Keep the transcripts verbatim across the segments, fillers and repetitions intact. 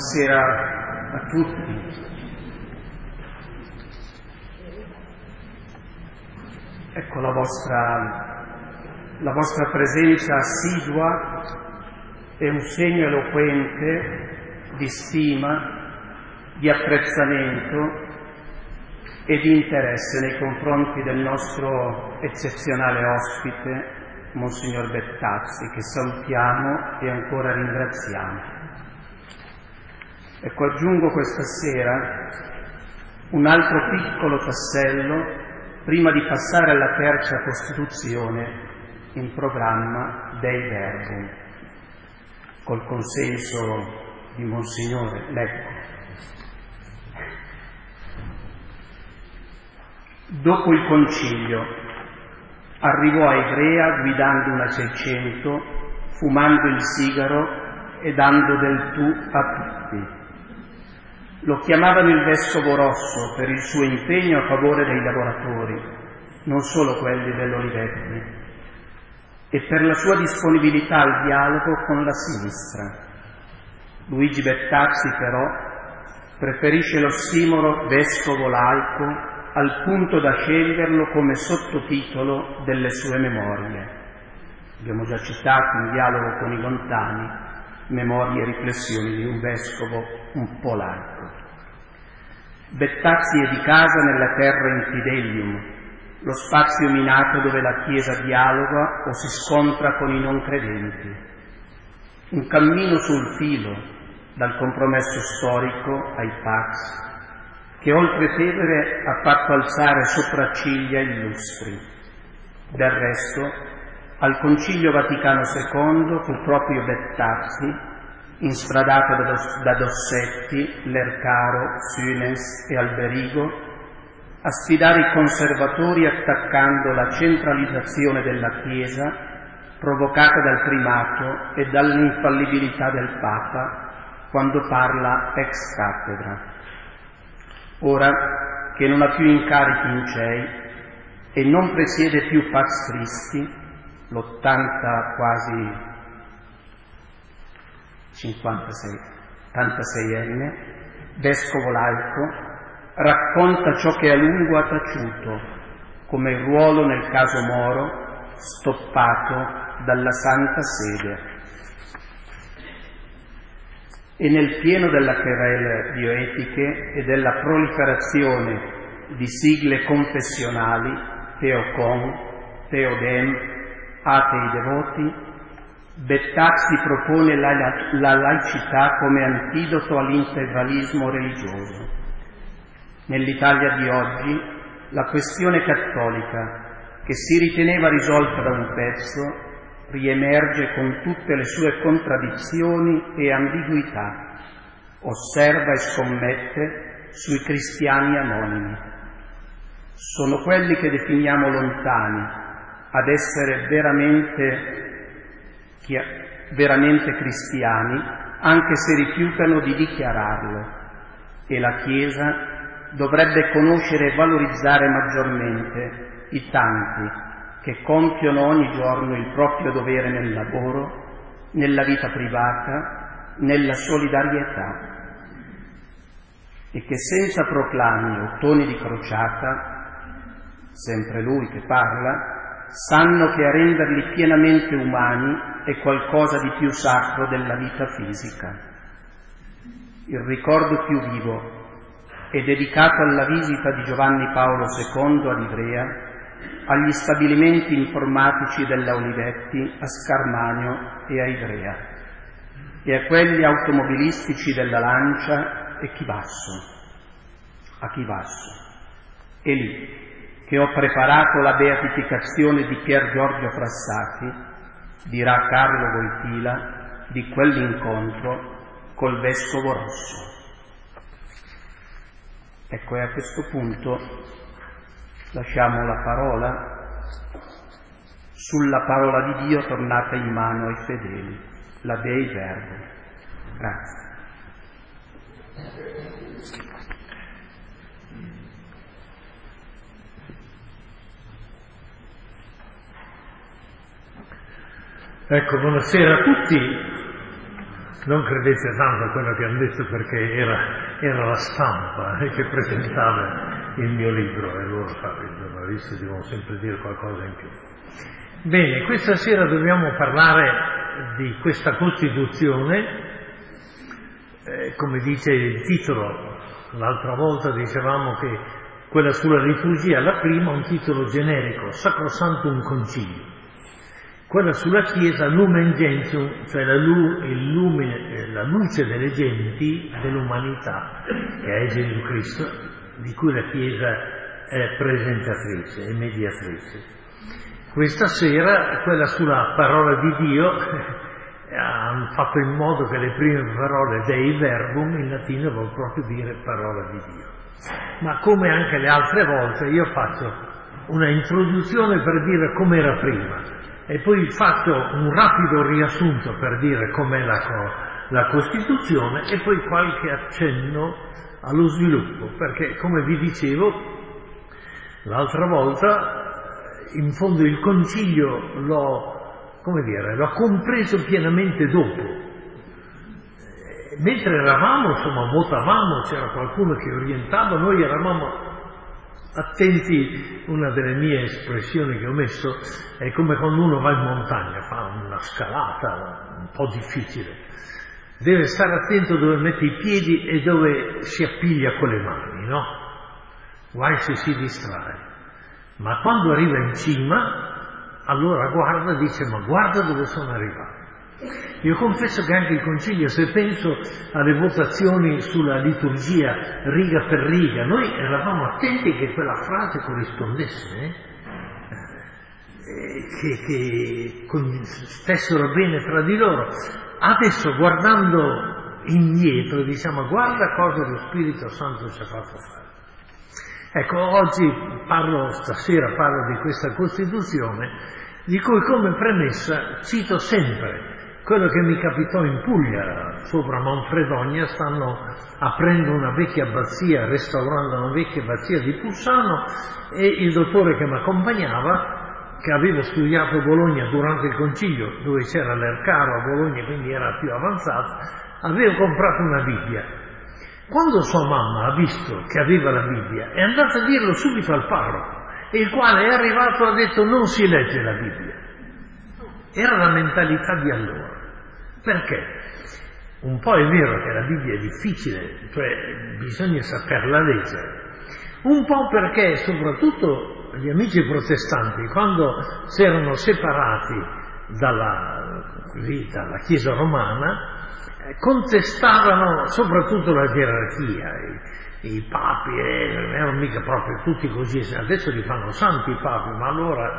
Buonasera a tutti. Ecco la vostra, la vostra presenza assidua è un segno eloquente di stima, di apprezzamento e di interesse nei confronti del nostro eccezionale ospite, Monsignor Bettazzi, che salutiamo e ancora ringraziamo. Ecco, aggiungo questa sera un altro piccolo tassello prima di passare alla terza Costituzione in programma Dei Verbum, col consenso di Monsignore Lecco. Dopo il concilio arrivò a Ivrea guidando una seicento, fumando il sigaro e dando del tu a tutti. Lo chiamavano il Vescovo Rosso per il suo impegno a favore dei lavoratori, non solo quelli dell'Olivetti, e per la sua disponibilità al dialogo con la sinistra. Luigi Bettazzi, però, preferisce l'ossimoro vescovo laico al punto da sceglierlo come sottotitolo delle sue memorie. Abbiamo già citato in dialogo con i lontani, memorie e riflessioni di un vescovo un po' laico. Bettazzi è di casa nella terra infidelium, lo spazio minato dove la Chiesa dialoga o si scontra con i non credenti. Un cammino sul filo, dal compromesso storico ai Pax, che oltre Tevere ha fatto alzare sopracciglia illustri. Del resto, al Concilio Vaticano secondo fu proprio Bettazzi, instradato da Dossetti, Lercaro, Sünes e Alberigo, a sfidare i conservatori attaccando la centralizzazione della Chiesa provocata dal primato e dall'infallibilità del Papa quando parla ex cattedra. Ora che non ha più incarichi in C E I e non presiede più Pax Christi, l'ottanta quasi cinquantasei, ottantaseienne, vescovo laico, racconta ciò che a lungo ha taciuto, come il ruolo nel caso Moro stoppato dalla Santa Sede. E nel pieno della querele bioetiche e della proliferazione di sigle confessionali, Teocon, Teodem, atei devoti, Bettazzi propone la, la laicità come antidoto all'integralismo religioso. Nell'Italia di oggi la questione cattolica, che si riteneva risolta da un pezzo, riemerge con tutte le sue contraddizioni e ambiguità, osserva e scommette sui cristiani anonimi. Sono quelli che definiamo lontani ad essere veramente, veramente cristiani, anche se rifiutano di dichiararlo, e la Chiesa dovrebbe conoscere e valorizzare maggiormente i tanti che compiono ogni giorno il proprio dovere nel lavoro, nella vita privata, nella solidarietà, e che senza proclami o toni di crociata, sempre lui che parla, sanno che a renderli pienamente umani è qualcosa di più sacro della vita fisica. Il ricordo più vivo è dedicato alla visita di Giovanni Paolo secondo ad Ivrea, agli stabilimenti informatici della Olivetti a Scarmanio e a Ivrea, e a quelli automobilistici della Lancia e Chivasso, a Chivasso. È lì che ho preparato la beatificazione di Pier Giorgio Frassati, dirà Carlo Wojtyla, di quell'incontro col Vescovo Rosso. Ecco, e a questo punto lasciamo la parola sulla parola di Dio tornata in mano ai fedeli, la Dei Verbum. Grazie. Ecco, buonasera a tutti. non credete tanto a quello che hanno detto, perché era, era la stampa eh, che presentava il mio libro, e loro, i giornalisti devono sempre dire qualcosa in più. Bene, questa sera dobbiamo parlare di questa Costituzione, eh, come dice il titolo. L'altra volta dicevamo che quella sulla liturgia, la prima, un titolo generico, Sacrosanctum Concilium. Quella sulla Chiesa, Lumen Gentium, cioè la, lu, il lumine, la luce delle genti, dell'umanità, che è Gesù Cristo, di cui la Chiesa è presentatrice e mediatrice. Questa sera, quella sulla parola di Dio, hanno fatto in modo che le prime parole Dei Verbum in latino vuol proprio dire parola di Dio. Ma come anche le altre volte, io faccio una introduzione per dire com'era prima, e poi faccio un rapido riassunto per dire com'è la, la Costituzione, e poi qualche accenno allo sviluppo, perché, come vi dicevo l'altra volta, in fondo il Concilio l'ho, come dire, l'ho compreso pienamente dopo. Mentre eravamo, insomma, votavamo, c'era qualcuno che orientava, noi eravamo attenti. Una delle mie espressioni che ho messo è come quando uno va in montagna, fa una scalata un po' difficile, deve stare attento dove mette i piedi e dove si appiglia con le mani, no? Guai se si distrae. Ma quando arriva in cima, allora guarda e dice: ma guarda dove sono arrivato. Io confesso che anche il Concilio, se penso alle votazioni sulla liturgia riga per riga, noi eravamo attenti che quella frase corrispondesse, eh? che, che stessero bene tra di loro. Adesso, guardando indietro, diciamo: guarda cosa lo Spirito Santo ci ha fatto fare. Ecco, oggi parlo, stasera parlo di questa Costituzione, di cui come premessa cito sempre quello che mi capitò in Puglia. Sopra Manfredonia stanno aprendo una vecchia abbazia, restaurando una vecchia abbazia di Pussano, e il dottore che mi accompagnava, che aveva studiato a Bologna durante il Concilio, dove c'era l'Ercaro a Bologna, quindi era più avanzato, aveva comprato una Bibbia. Quando sua mamma ha visto che aveva la Bibbia, è andata a dirlo subito al parroco, il quale è arrivato e ha detto: non si legge la Bibbia. Era la mentalità di allora. Perché? Un po' è vero che la Bibbia è difficile, cioè bisogna saperla leggere. Un po' perché soprattutto gli amici protestanti, quando si erano separati dalla, così, dalla Chiesa romana, contestavano soprattutto la gerarchia, i, i papi eh, non erano mica proprio tutti così, adesso li fanno santi i papi, ma allora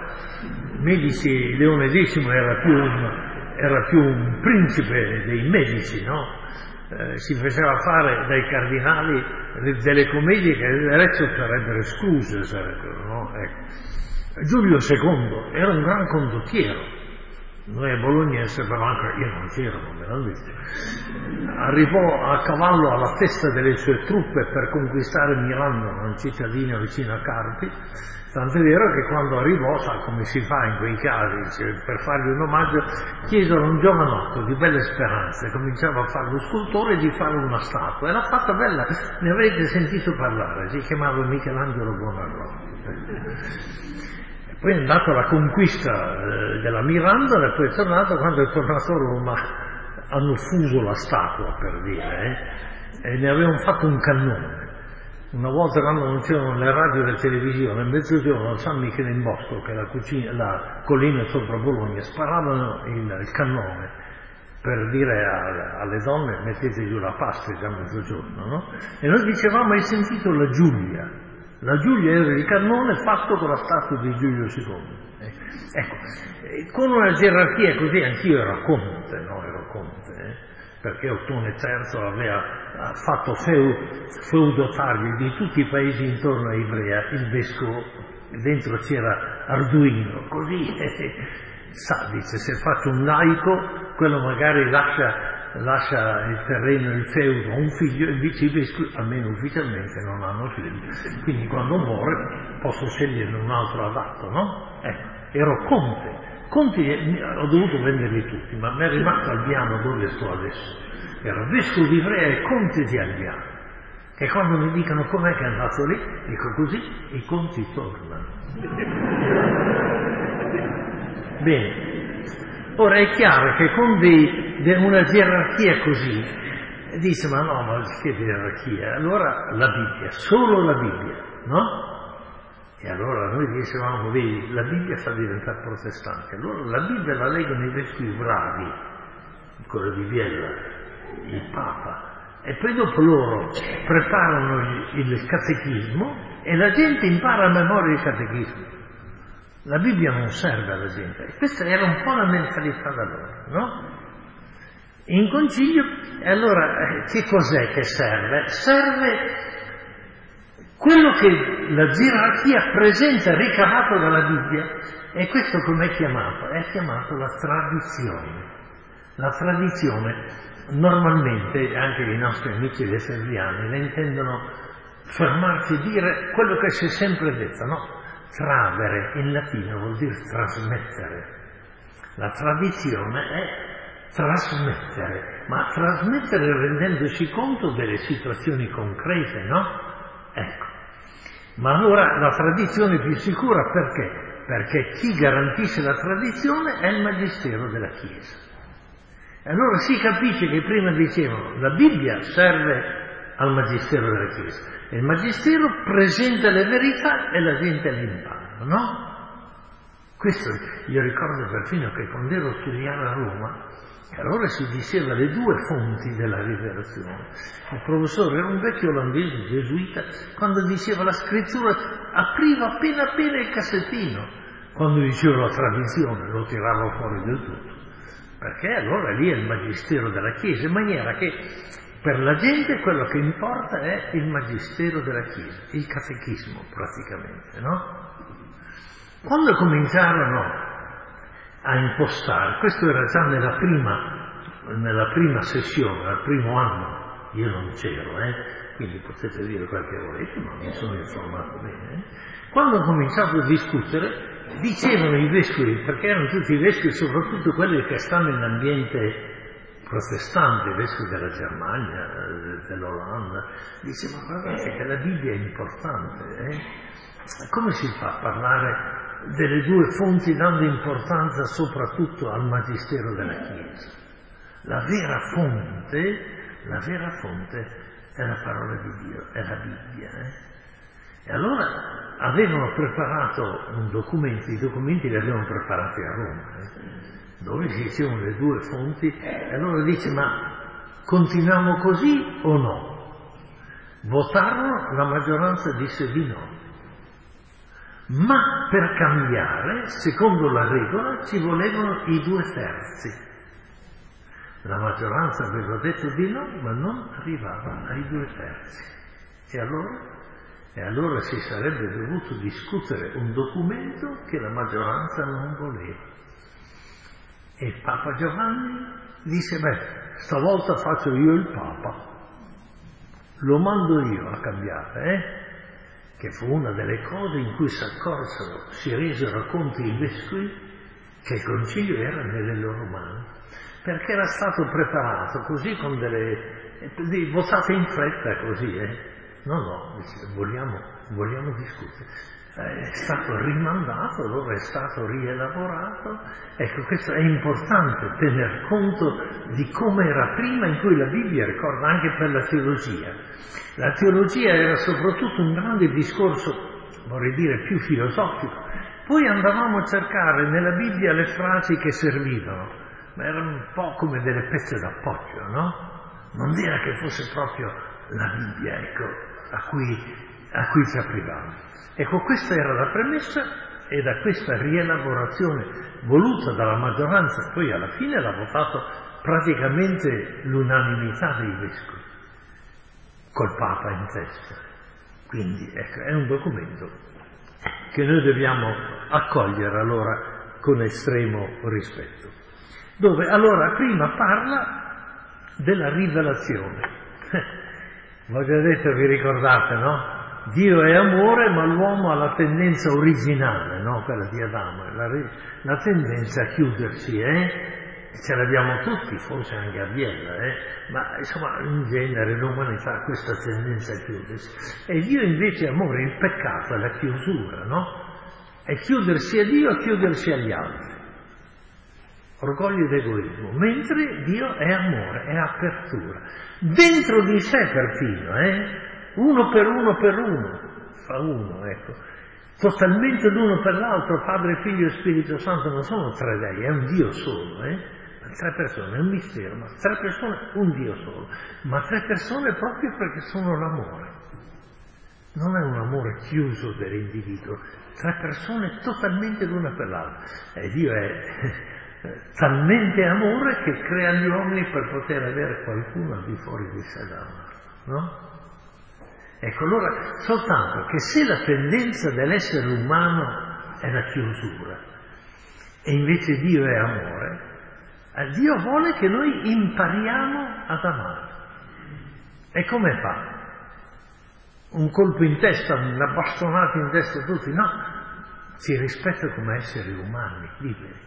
Medici, Leone X era più un, era più un principe dei Medici, no? Eh, si faceva fare dai cardinali delle commedie che adesso sarebbero escluse, sarebbero, no? Ecco. Giulio secondo era un gran condottiero. Noi a Bologna sapevamo anche, io non c'ero, non me l'hanno detto, arrivò a cavallo alla testa delle sue truppe per conquistare Milano, una cittadina vicino a Carpi, tant'è vero che quando arrivò, sa come si fa in quei casi, cioè, per fargli un omaggio, chiesero a un giovanotto di belle speranze, cominciava a fare lo scultore, di fare una statua, e l'ha fatta bella, ne avrete sentito parlare, si chiamava Michelangelo Buonarroti. Poi è andato alla conquista eh, della Mirandola, e poi è tornato. Quando è tornato a Roma hanno fuso la statua, per dire, eh, e ne avevano fatto un cannone. Una volta, quando non c'erano le radio e le televisioni, a mezzogiorno a San Michele in Bosco, che è la, cucina, la collina sopra Bologna, sparavano il, il cannone per dire a, alle donne: mettete giù la pasta, è già mezzogiorno, no? E noi dicevamo: hai sentito la Giulia? La Giulia era il cannone fatto con la statua di Giulio secondo. Eh, ecco, eh, con una gerarchia così, anch'io ero conte, no? Ero conte, eh? Perché Ottone terzo aveva fatto feu, feudotario di tutti i paesi intorno a Ivrea, il vescovo, dentro c'era Arduino, così, eh, sa, dice, se faccio un laico, quello magari lascia... lascia il terreno, il feudo a un figlio, invece i vescovi, almeno ufficialmente, non hanno figli, quindi quando muore posso scegliere un altro adatto, no? Ecco, ero conte, Conti, ho dovuto venderli tutti, ma mi è rimasto Albiano dove sto adesso. Era vescovo di Ivrea e conte di Albiano. Che quando mi dicono com'è che è andato lì, dico così, i conti tornano. Bene. Ora è chiaro che con dei, de una gerarchia così, dice ma no, ma che gerarchia? Allora la Bibbia, solo la Bibbia, no? E allora noi dicevamo, vedi, la Bibbia fa diventare protestanti. Allora la Bibbia la leggono i vescovi bravi, quello di Biella, il Papa, e poi dopo loro preparano il catechismo e la gente impara a memoria il catechismo. La Bibbia non serve alla gente. E questa era un po' la mentalità da loro, no? In concilio, e allora che cos'è che serve? Serve quello che la gerarchia presenta ricavato dalla Bibbia, e questo com'è chiamato? È chiamato la tradizione. La tradizione, normalmente, anche i nostri amici veserviani la intendono fermarsi e dire quello che si è sempre detto, no? Tradere in latino vuol dire trasmettere. La tradizione è trasmettere, ma trasmettere rendendosi conto delle situazioni concrete, no? Ecco. Ma allora la tradizione più sicura perché? Perché chi garantisce la tradizione è il Magistero della Chiesa. E allora si capisce che prima dicevano la Bibbia serve al Magistero della Chiesa e il Magistero presenta le verità e la gente le impara, no? Questo io ricordo perfino che quando ero a studiare a Roma, allora si diceva le due fonti della rivelazione. Il professore era un vecchio olandese, gesuita, quando diceva la scrittura apriva appena appena il cassettino, quando diceva la tradizione lo tirava fuori del tutto, perché allora lì è il Magistero della Chiesa, in maniera che per la gente quello che importa è il Magistero della Chiesa, il catechismo praticamente, no? Quando cominciarono a impostare, questo era già nella prima, nella prima sessione, al primo anno, io non c'ero, eh, quindi potete dire quel che volete, ma mi sono informato bene. Eh. Quando ho cominciato a discutere, dicevano i vescovi, perché erano tutti i vescovi, soprattutto quelli che stanno in ambiente protestante, i vescovi della Germania, dell'Olanda, dicevano guardate che la Bibbia è importante, eh? Come si fa a parlare delle due fonti dando importanza soprattutto al Magistero della Chiesa? La vera fonte, la vera fonte è la parola di Dio, è la Bibbia. Eh? E allora avevano preparato un documento, i documenti li avevano preparati a Roma, eh? dove si dicevano le due fonti, e allora dice ma continuiamo così o no? Votarono, la maggioranza disse di no. Ma per cambiare, secondo la regola, ci volevano i due terzi. La maggioranza aveva detto di no, ma non arrivava ai due terzi. E allora? E allora si sarebbe dovuto discutere un documento che la maggioranza non voleva. E il Papa Giovanni disse, beh, stavolta faccio io il Papa. Lo mando io a cambiare, eh? Che fu una delle cose in cui si accorsero, si resero conto i vescovi che il concilio era nelle loro mani, perché era stato preparato così con delle votate in fretta così, eh? No, no, vogliamo, vogliamo discutere. È stato rimandato, allora è stato rielaborato. Ecco, questo è importante, tener conto di come era prima, in cui la Bibbia ricorda anche per la teologia. La teologia era soprattutto un grande discorso, vorrei dire, più filosofico. Poi andavamo a cercare nella Bibbia le frasi che servivano, ma erano un po' come delle pezze d'appoggio, no? Non era che fosse proprio la Bibbia, ecco, a cui, a cui ci aprivamo. Ecco, questa era la premessa, e da questa rielaborazione voluta dalla maggioranza, poi alla fine l'ha votato praticamente l'unanimità dei vescovi, col Papa in testa. Quindi ecco, è un documento che noi dobbiamo accogliere allora con estremo rispetto. Dove allora prima parla della rivelazione. Voi già detto, vi ricordate, no? Dio è amore, ma l'uomo ha la tendenza originale, no? Quella di Adamo, la, la tendenza a chiudersi, eh? Ce l'abbiamo tutti, forse anche a Biella, eh? Ma insomma in genere l'umanità ha questa tendenza a chiudersi. E Dio invece è amore, il peccato è la chiusura, no? È chiudersi a Dio e chiudersi agli altri. Orgoglio ed egoismo, mentre Dio è amore, è apertura. Dentro di sé perfino, eh? Uno per uno per uno, fa uno, ecco. Totalmente l'uno per l'altro, Padre, Figlio e Spirito Santo, non sono tre dei, è un Dio solo, eh? Tre persone, è un mistero, ma tre persone, un Dio solo. Ma tre persone proprio perché sono l'amore. Non è un amore chiuso dell'individuo, tre persone totalmente l'una per l'altra. E Dio è talmente amore che crea gli uomini per poter avere qualcuno al di fuori di sé da amare, no? Ecco, allora, soltanto che se la tendenza dell'essere umano è la chiusura e invece Dio è amore, Dio vuole che noi impariamo ad amare. E come fa? Un colpo in testa, una bastonata in testa a tutti? No, si rispetta come esseri umani, liberi.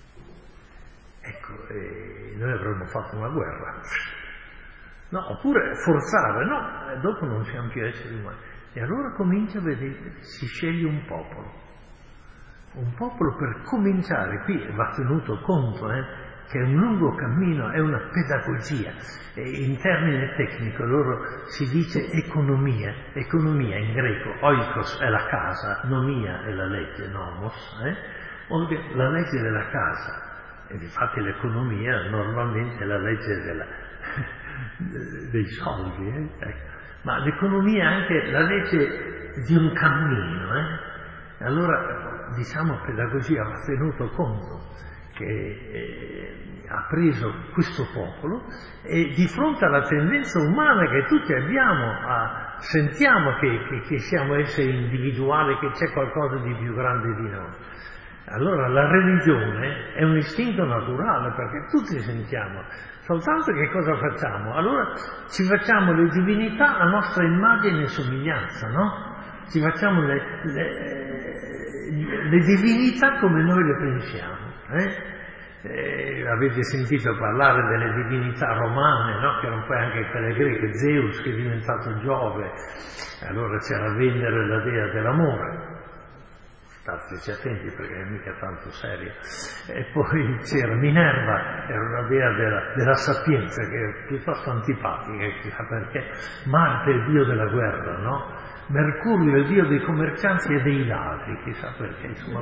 Ecco, e noi avremmo fatto una guerra. No, oppure forzare, no, e dopo non siamo più esseri umani. E allora comincia, vedete, si sceglie un popolo. Un popolo per cominciare, qui va tenuto conto, eh, che è un lungo cammino, è una pedagogia. E in termine tecnico loro si dice economia. Economia in greco, oikos è la casa, nomia è la legge, nomos, eh? La legge della casa. E infatti l'economia normalmente è la legge della, dei soldi, eh? Ecco. Ma l'economia è anche la legge di un cammino. Eh? Allora, diciamo, pedagogia va tenuto conto che eh, ha preso questo popolo e di fronte alla tendenza umana che tutti abbiamo, a, sentiamo che, che, che siamo esseri individuali, che c'è qualcosa di più grande di noi. Allora la religione è un istinto naturale perché tutti sentiamo, soltanto che cosa facciamo? Allora ci facciamo le divinità a nostra immagine e somiglianza, no? Ci facciamo le, le, le divinità come noi le pensiamo. Eh? Eh, avete sentito parlare delle divinità romane, no? Che erano poi anche quelle greche, Zeus che è diventato Giove, allora c'era Venere, la dea dell'amore. Stateci attenti perché è mica tanto seria. E poi c'era Minerva, era una dea della, della sapienza, che è piuttosto antipatica, chissà perché. Marte è il dio della guerra, no? Mercurio è il dio dei commercianti e dei ladri, chissà perché, insomma,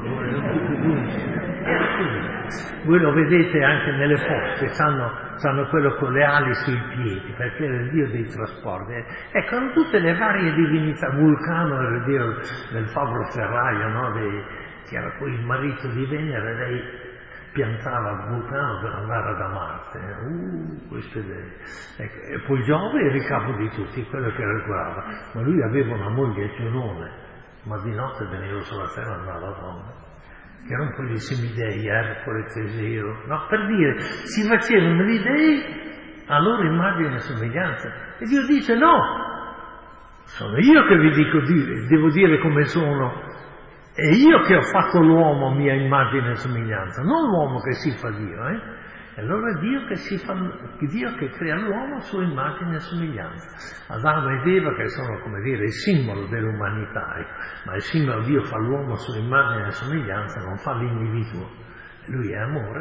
voi lo vedete anche nelle poste, sanno, sanno quello con le ali sui piedi, perché era il dio dei trasporti. Ecco, hanno tutte le varie divinità. Vulcano era il dio del fabbro ferraio, no? Dei, che era poi il marito di Venere, lei piantava Vulcano per andare da Marte. Uh, queste idee. Ecco, e poi Giove era il capo di tutti, quello che regolava. Ma lui aveva una moglie Giunone, ma di notte veniva sulla terra e andava a donna. Che erano poi gli semidei, Ercole, Teseo. No, per dire, si facevano gli dei a loro immagine e somiglianza. E Dio dice no, sono io che vi dico, devo dire come sono. È io che ho fatto l'uomo a mia immagine e somiglianza, non l'uomo che si fa Dio, eh? E allora è Dio che, si fa, Dio che crea l'uomo a sua immagine e somiglianza. Adamo ed Eva che sono, come dire, il simbolo dell'umanità, eh? Ma il simbolo Dio fa l'uomo a sua immagine e somiglianza, non fa l'individuo. Lui è amore,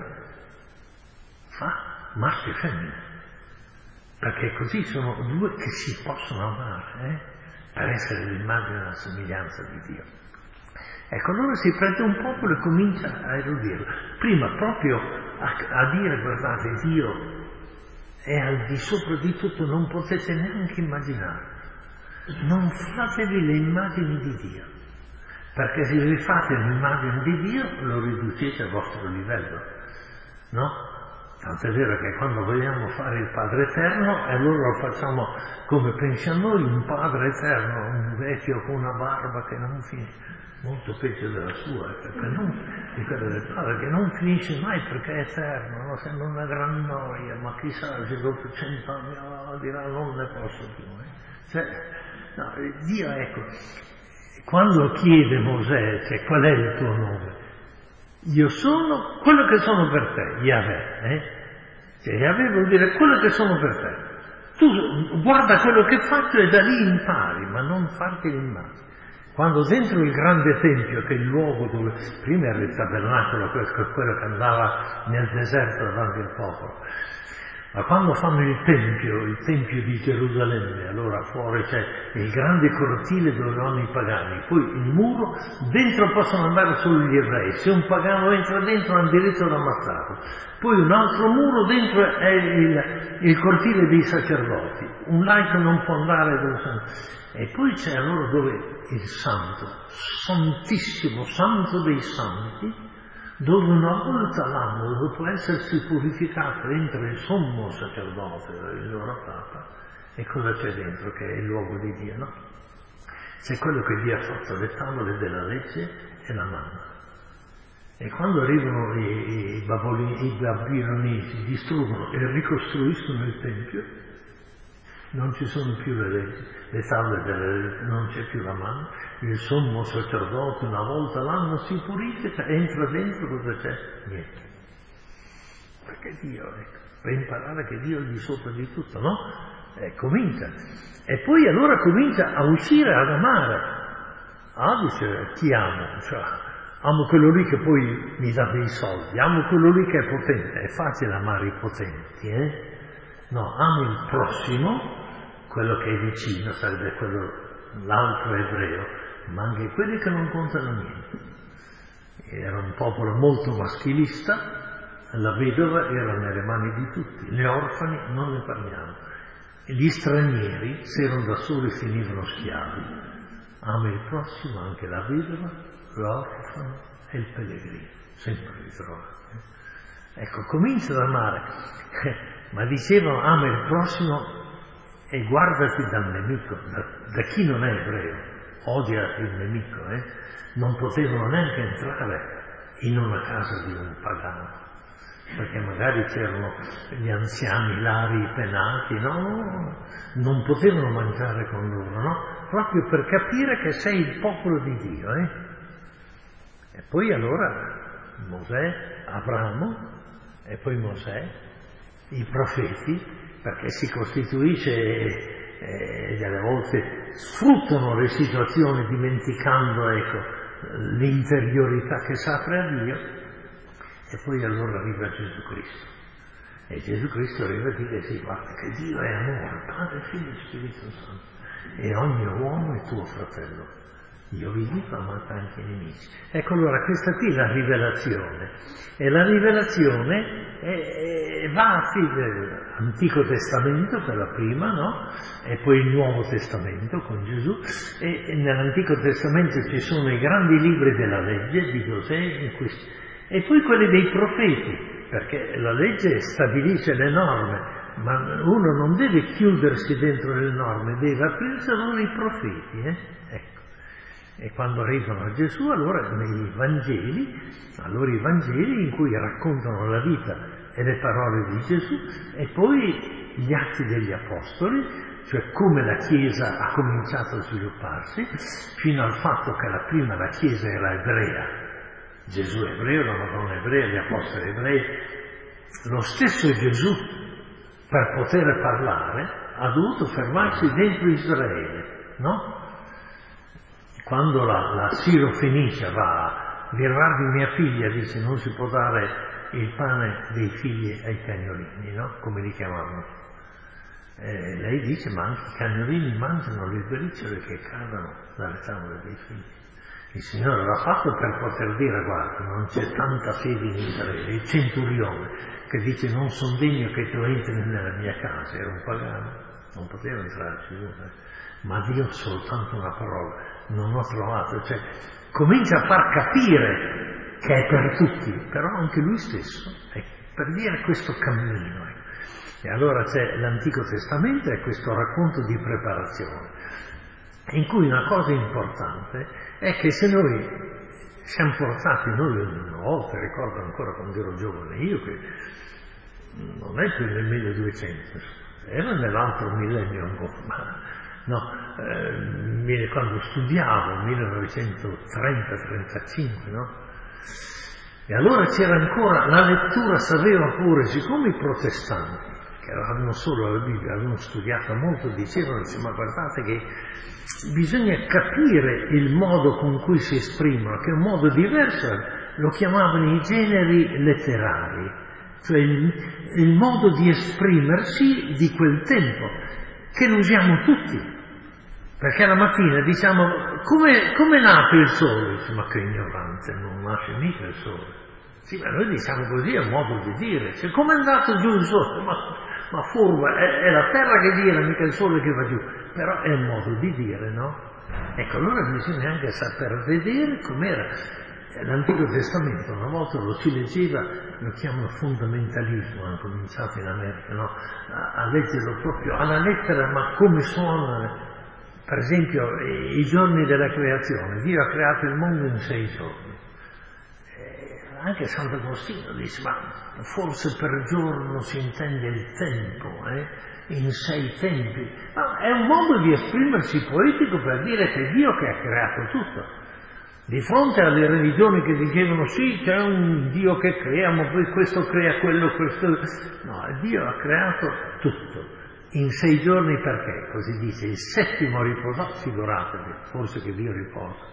fa maschio e femmina. Perché così sono due che si possono amare, eh? Per essere l'immagine e la somiglianza di Dio. Ecco, allora si prende un popolo e comincia a erudirlo. Prima proprio a, a dire, guardate, Dio è al di sopra di tutto, non potete neanche immaginare. Non fatevi le immagini di Dio, perché se vi fate l'immagine di Dio lo riducete al vostro livello, no? Tanto è vero che quando vogliamo fare il Padre Eterno, e allora lo facciamo come pensiamo noi, un Padre Eterno, un vecchio con una barba che non finisce. Molto peggio della sua, perché non, di quella del Padre, che non finisce mai perché è eterno, no? Sembra una gran noia, ma chissà se dopo cent'anni oh, dirà non ne posso più. Eh? Cioè, No, Dio, ecco, quando chiede Mosè, cioè, qual è il tuo nome? Io sono quello che sono per te, Yahweh. Eh? Cioè, Yahweh vuol dire quello che sono per te. Tu guarda quello che faccio e da lì impari, ma non farti l'immagine. Quando dentro il grande tempio, che è il luogo dove prima era il tabernacolo, quello che andava nel deserto davanti al popolo, ma quando fanno il tempio, il tempio di Gerusalemme, allora fuori c'è il grande cortile dove vanno i pagani, poi il muro, dentro possono andare solo gli ebrei, se un pagano entra dentro hanno diritto ad ammazzarlo, poi un altro muro dentro è il, il cortile dei sacerdoti, un laico non può andare dove sono. E poi c'è allora dove il santo, santissimo, santo dei santi, dove una volta l'anno, dopo essersi purificato, entra il sommo sacerdote, il loro Papa, e cosa c'è dentro? Che è il luogo di Dio, no? C'è quello che Dio ha fatto, le tavole della legge e la manna. E quando arrivano i, i, baboli, i babilonesi, distruggono e ricostruiscono il Tempio, non ci sono più le leggi, le tavole delle leggi, non c'è più la manna, il sommo sacerdote una volta l'anno si purifica, entra dentro, cosa c'è? Niente. Perché Dio, ecco, per imparare che Dio è di sopra di tutto, no? E comincia. E poi allora comincia a uscire ad amare. Ah, dice, chi amo? Cioè, amo quello lì che poi mi dà dei soldi, amo quello lì che è potente. È facile amare i potenti, eh? No, amo il prossimo, quello che è vicino, sarebbe quello, l'altro ebreo, ma anche quelli che non contano niente. Era un popolo molto maschilista, la vedova era nelle mani di tutti, gli orfani non ne parliamo, gli stranieri, se erano da soli, finivano schiavi. Ama il prossimo, anche la vedova, l'orfano e il pellegrino, sempre ritrovato. Ecco, comincia ad amare, ma dicevano ama il prossimo e guardati dal nemico, da, da chi non è ebreo, odia il nemico, eh? Non potevano neanche entrare in una casa di un pagano, perché magari c'erano gli anziani lari penati, no? Non potevano mangiare con loro, no? Proprio per capire che sei il popolo di Dio, eh? E poi allora Mosè, Abramo, e poi Mosè, i profeti, perché si costituisce e delle volte sfruttano le situazioni dimenticando, ecco, l'interiorità che sa a Dio, e poi allora arriva Gesù Cristo. E Gesù Cristo arriva a dire sì, guarda che Dio è amore, Padre, Figlio e Spirito Santo, e ogni uomo è tuo fratello. Io vi dico, amate anche i nemici. Ecco allora, questa qui è la rivelazione. E la rivelazione è, è, va all'Antico Testamento per la prima, no? E poi il Nuovo Testamento con Gesù. E, e nell'Antico Testamento ci sono i grandi libri della legge di Mosè, in cui, e poi quelli dei profeti, perché la legge stabilisce le norme, ma uno non deve chiudersi dentro le norme, deve aprirselo nei profeti, eh? Ecco. E quando arrivano a Gesù, allora nei Vangeli, allora i Vangeli in cui raccontano la vita e le parole di Gesù, e poi gli atti degli Apostoli, cioè come la Chiesa ha cominciato a svilupparsi, fino al fatto che la prima la Chiesa era ebrea, Gesù è ebreo, la Madonna è ebrea, gli Apostoli ebrei. Lo stesso Gesù, per poter parlare, ha dovuto fermarsi dentro Israele, no? Quando la, la Siro-Fenicia va a guardi mia figlia, dice non si può dare il pane dei figli ai cagnolini, no? Come li chiamavano. E lei dice ma anche i cagnolini mangiano le briciole che cadono dalle tavole dei figli. Il Signore l'ha fatto per poter dire guarda, non c'è tanta fede in Israele. Il centurione che dice non sono degno che tu entri nella mia casa, era un pagano, non poteva entrarci lui, eh? Ma Dio soltanto una parola, non ho trovato, cioè comincia a far capire che è per tutti, però anche lui stesso, ecco, per dire questo cammino. Ecco. E allora c'è l'Antico Testamento e questo racconto di preparazione, in cui una cosa importante è che se noi siamo portati, noi una volta, ricordo ancora quando ero giovane io, che non è più nel milleduecento, era nell'altro millennio ancora, ma No, eh, quando studiavo, millenovecentotrenta trentacinque, no? E allora c'era ancora, la lettura sapeva pure, siccome i protestanti, che avevano solo la Bibbia, avevano studiato molto, dicevano, ma guardate che bisogna capire il modo con cui si esprimono, che è un modo diverso, lo chiamavano i generi letterari, cioè il, il modo di esprimersi di quel tempo, che lo usiamo tutti. Perché la mattina diciamo, come, come è nato il sole? Dice, ma che ignoranza, non nasce mica il sole. Sì, ma noi diciamo così, è un modo di dire. Cioè, come è andato giù il sole? Ma, ma furba, è, è la terra che gira, mica il sole che va giù. Però è un modo di dire, no? Ecco, allora bisogna anche saper vedere com'era. L'Antico Testamento, una volta lo si leggeva, lo chiamano fondamentalismo, hanno cominciato in America, no? A, a leggerlo proprio alla lettera, ma come suona. Per esempio, i giorni della creazione, Dio ha creato il mondo in sei giorni. Eh, anche Sant'Agostino dice, ma forse per giorno si intende il tempo, eh? In sei tempi. Ma è un modo di esprimersi poetico per dire che è Dio che ha creato tutto. Di fronte alle religioni che dicevano sì, c'è un Dio che crea, ma poi questo crea quello, questo... No, Dio ha creato tutto. In sei giorni perché? Così dice, il settimo riposò, figuratevi, forse che Dio riposa,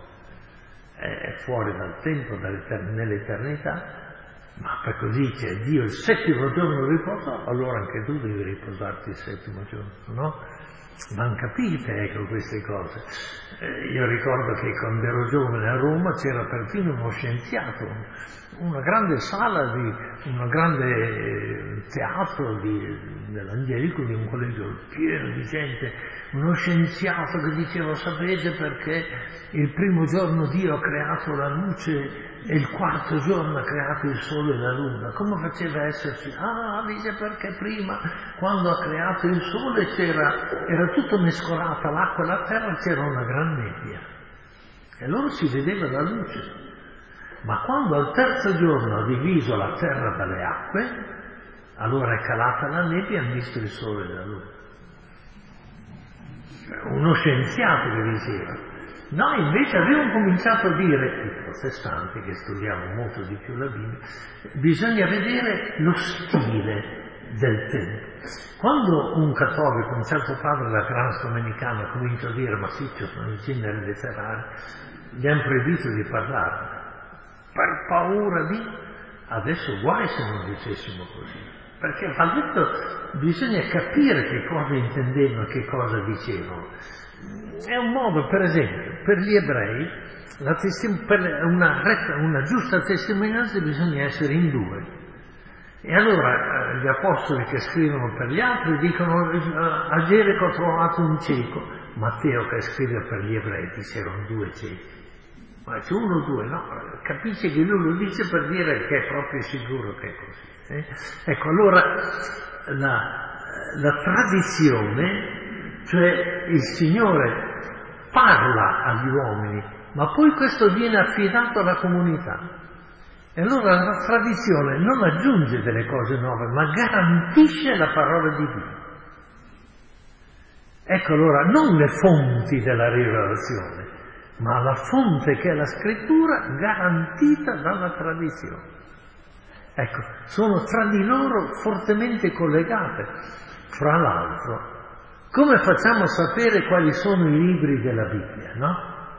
è fuori dal tempo, nell'eternità, ma per così dice, Dio il settimo giorno riposò, allora anche tu devi riposarti il settimo giorno, no? Ma non capite, ecco, queste cose. Eh, io ricordo che quando ero giovane a Roma c'era perfino uno scienziato, una grande sala di un grande teatro di, dell'Angelico, di un collegio pieno di gente, uno scienziato che diceva, sapete perché il primo giorno Dio ha creato la luce e il quarto giorno ha creato il sole e la luna? Come faceva a esserci? Ah, dice, perché prima, quando ha creato il sole, c'era, era tutto mescolato, l'acqua e la terra, c'era una gran nebbia e allora si vedeva la luce. Ma quando al terzo giorno ha diviso la terra dalle acque, allora è calata la nebbia e hanno visto il sole e la luna. Uno scienziato che diceva. Noi invece avevamo cominciato a dire, i protestanti che studiamo molto di più la Bibbia, bisogna vedere lo stile del tempo. Quando un cattolico, un certo padre della Grans Domenicana, comincia a dire, ma sì, ci sono i generi letterari, gli hanno proibito di parlarne. Per paura di... Adesso guai se non dicessimo così, perché va detto, bisogna capire che cosa intendevano e che cosa dicevano. È un modo, per esempio, per gli ebrei, la testim- per una, retta, una giusta testimonianza bisogna essere in due. E allora gli apostoli che scrivono per gli altri dicono, a Gerico ho trovato un cieco. Matteo che scrive per gli ebrei dice erano due ciechi. Ma c'è uno o due, no? Capisce che lui lo dice per dire che è proprio sicuro che è così. Eh? Ecco, allora la, la tradizione, cioè il Signore parla agli uomini, ma poi questo viene affidato alla comunità. E allora la tradizione non aggiunge delle cose nuove, ma garantisce la parola di Dio. Ecco allora, non le fonti della rivelazione, ma la fonte che è la scrittura garantita dalla tradizione. Ecco, sono tra di loro fortemente collegate. Fra l'altro, come facciamo a sapere quali sono i libri della Bibbia, no?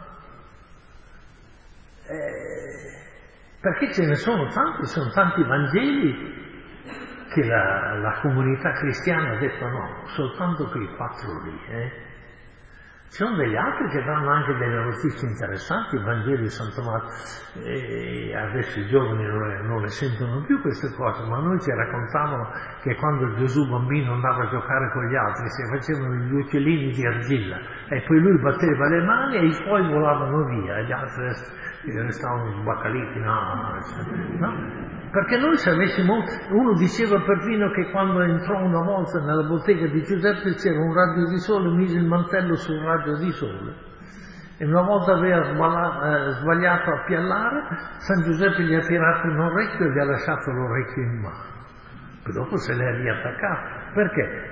Eh, perché ce ne sono tanti, sono tanti Vangeli che la, la comunità cristiana ha detto no, soltanto quei quattro lì, eh? Ci sono degli altri che danno anche delle notizie interessanti, il Vangelo di Santo Matteo, e adesso i giovani non le, non le sentono più queste cose, ma noi ci raccontavano che quando Gesù bambino andava a giocare con gli altri si facevano gli uccellini di argilla e poi lui batteva le mani e i suoi volavano via e gli altri restavano sbaccaliti, no, no? Perché noi se avessimo, uno diceva perfino che quando entrò una volta nella bottega di Giuseppe c'era un raggio di sole, mise il mantello sul raggio di sole e una volta aveva sbagliato a piallare, San Giuseppe gli ha tirato un orecchio e gli ha lasciato l'orecchio in mano, poi dopo se l'è riattaccato. Perché?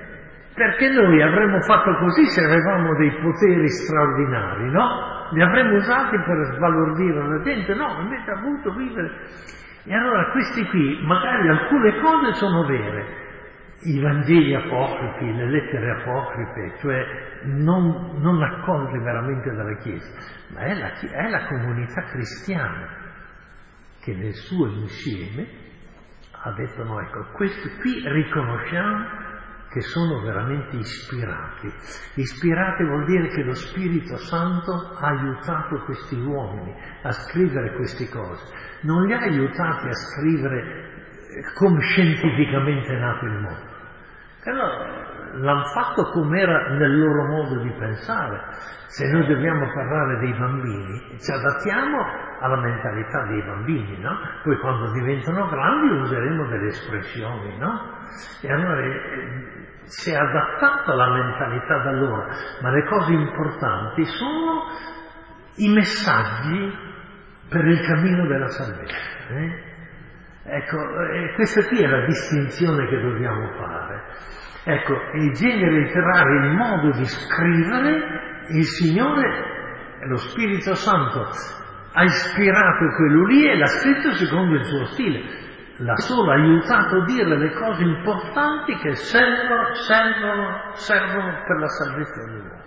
Perché noi avremmo fatto così se avevamo dei poteri straordinari, no? Li avremmo usati per sbalordire la gente, no, invece ha voluto vivere. E allora questi qui, magari alcune cose sono vere, i Vangeli apocrifi, le lettere apocrife, cioè non, non accolte veramente dalla Chiesa, ma è la, è la comunità cristiana che nel suo insieme ha detto no, ecco, questi qui riconosciamo che sono veramente ispirati. Ispirati vuol dire che lo Spirito Santo ha aiutato questi uomini a scrivere queste cose. Non li ha aiutati a scrivere come scientificamente è nato il mondo. Allora, l'hanno fatto come era nel loro modo di pensare. Se noi dobbiamo parlare dei bambini, ci adattiamo alla mentalità dei bambini, no? Poi quando diventano grandi useremo delle espressioni, no? E allora eh, si è adattato alla mentalità da loro, ma le cose importanti sono i messaggi per il cammino della salvezza. Eh? Ecco, eh, questa qui è la distinzione che dobbiamo fare. Ecco, il genere letterario, il modo di scrivere, il Signore, lo Spirito Santo ha ispirato quello lì e l'ha scritto secondo il suo stile. L'ha solo aiutato a dire le cose importanti che servono, servono, servono per la salvezza dell'uomo.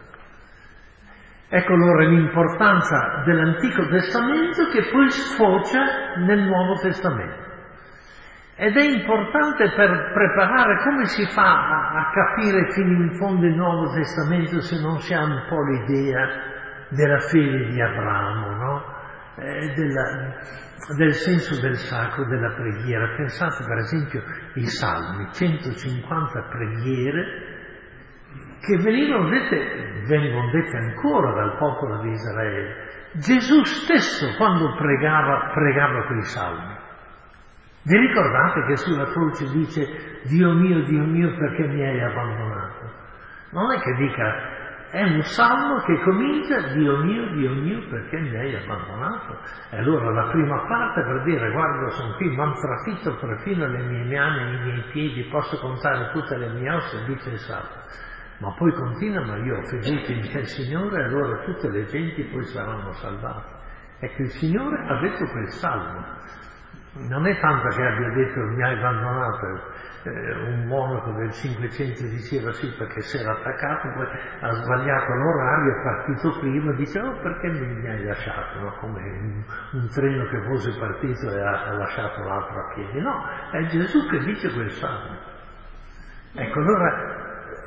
Ecco allora l'importanza dell'Antico Testamento che poi sfocia nel Nuovo Testamento. Ed è importante per preparare come si fa a, a capire fino in fondo il Nuovo Testamento se non si ha un po' l'idea della fede di Abramo, no? Eh, della, del senso del sacro, della preghiera. Pensate per esempio ai Salmi, centocinquanta preghiere che venivano dette, vengono dette ancora dal popolo di Israele. Gesù stesso quando pregava, pregava quei Salmi. Vi ricordate che sulla croce dice Dio mio, Dio mio, perché mi hai abbandonato? Non è che dica, è un salmo che comincia Dio mio, Dio mio, perché mi hai abbandonato? E allora la prima parte per dire, guarda, sono qui, mi hanno trafitto perfino le mie mani e i miei piedi, posso contare tutte le mie ossa, dice il salmo. Ma poi continua, ma io ho fiducia in te, Signore, e allora tutte le genti poi saranno salvate. Ecco, il Signore ha detto quel salmo. Non è tanto che abbia detto mi hai abbandonato, eh, un monaco del Cinquecento diceva sì perché si era attaccato, poi ha sbagliato l'orario, è partito prima, dice oh perché mi hai lasciato, no? Come un, un treno che fosse partito e ha, ha lasciato l'altro a piedi. No, è Gesù che dice quel salmo. Ecco, allora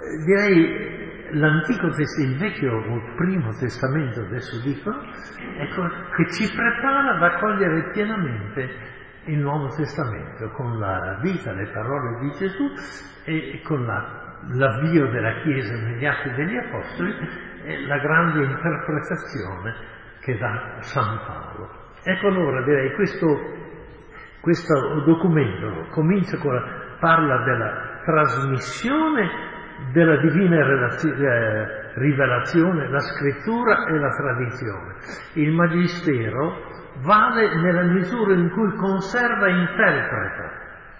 direi l'Antico Testamento, il Vecchio o il Primo Testamento, adesso dico, ecco, che ci prepara ad accogliere pienamente il Nuovo Testamento, con la vita, le parole di Gesù e con la, l'avvio della Chiesa negli Atti degli Apostoli e la grande interpretazione che dà San Paolo. Ecco allora direi questo, questo documento comincia con la, parla della trasmissione della divina relazio, eh, rivelazione, la scrittura e la tradizione. Il Magistero vale nella misura in cui conserva e interpreta.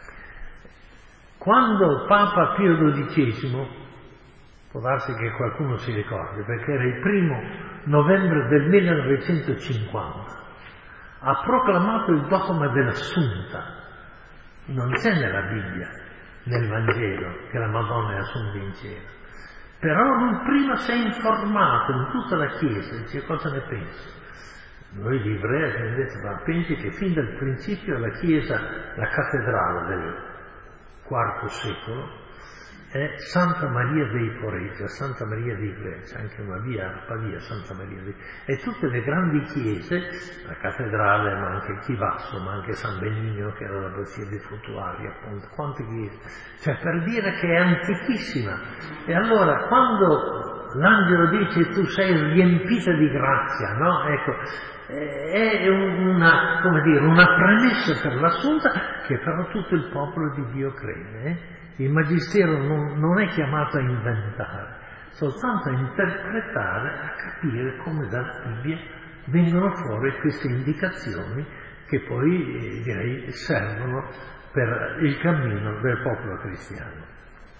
Quando Papa Pio dodicesimo, può darsi che qualcuno si ricordi, perché era il primo novembre del millenovecentocinquanta, ha proclamato il dogma dell'Assunta. Non c'è nella Bibbia, nel Vangelo, che la Madonna è assunta in cielo. Però lui prima si è informato in tutta la Chiesa, dice cosa ne pensa. Noi di Ivrea abbiamo detto, ma pensi che fin dal principio la Chiesa, la cattedrale del quarto secolo, è Santa Maria dei Poreggia, Santa Maria di Ivrea, c'è anche una via a Pavia, Santa Maria dei e tutte le grandi chiese, la cattedrale, ma anche il Chivasso, ma anche San Benigno, che era l'abbazia dei Frutuari, appunto, quante chiese, cioè per dire che è antichissima. E allora, quando l'angelo dice tu sei riempita di grazia, no? Ecco, è una, come dire, una premessa per l'Assunta che però tutto il popolo di Dio crede. Eh? Il Magistero non, non è chiamato a inventare, soltanto a interpretare, a capire come dalla Bibbia vengono fuori queste indicazioni che poi, eh, direi, servono per il cammino del popolo cristiano.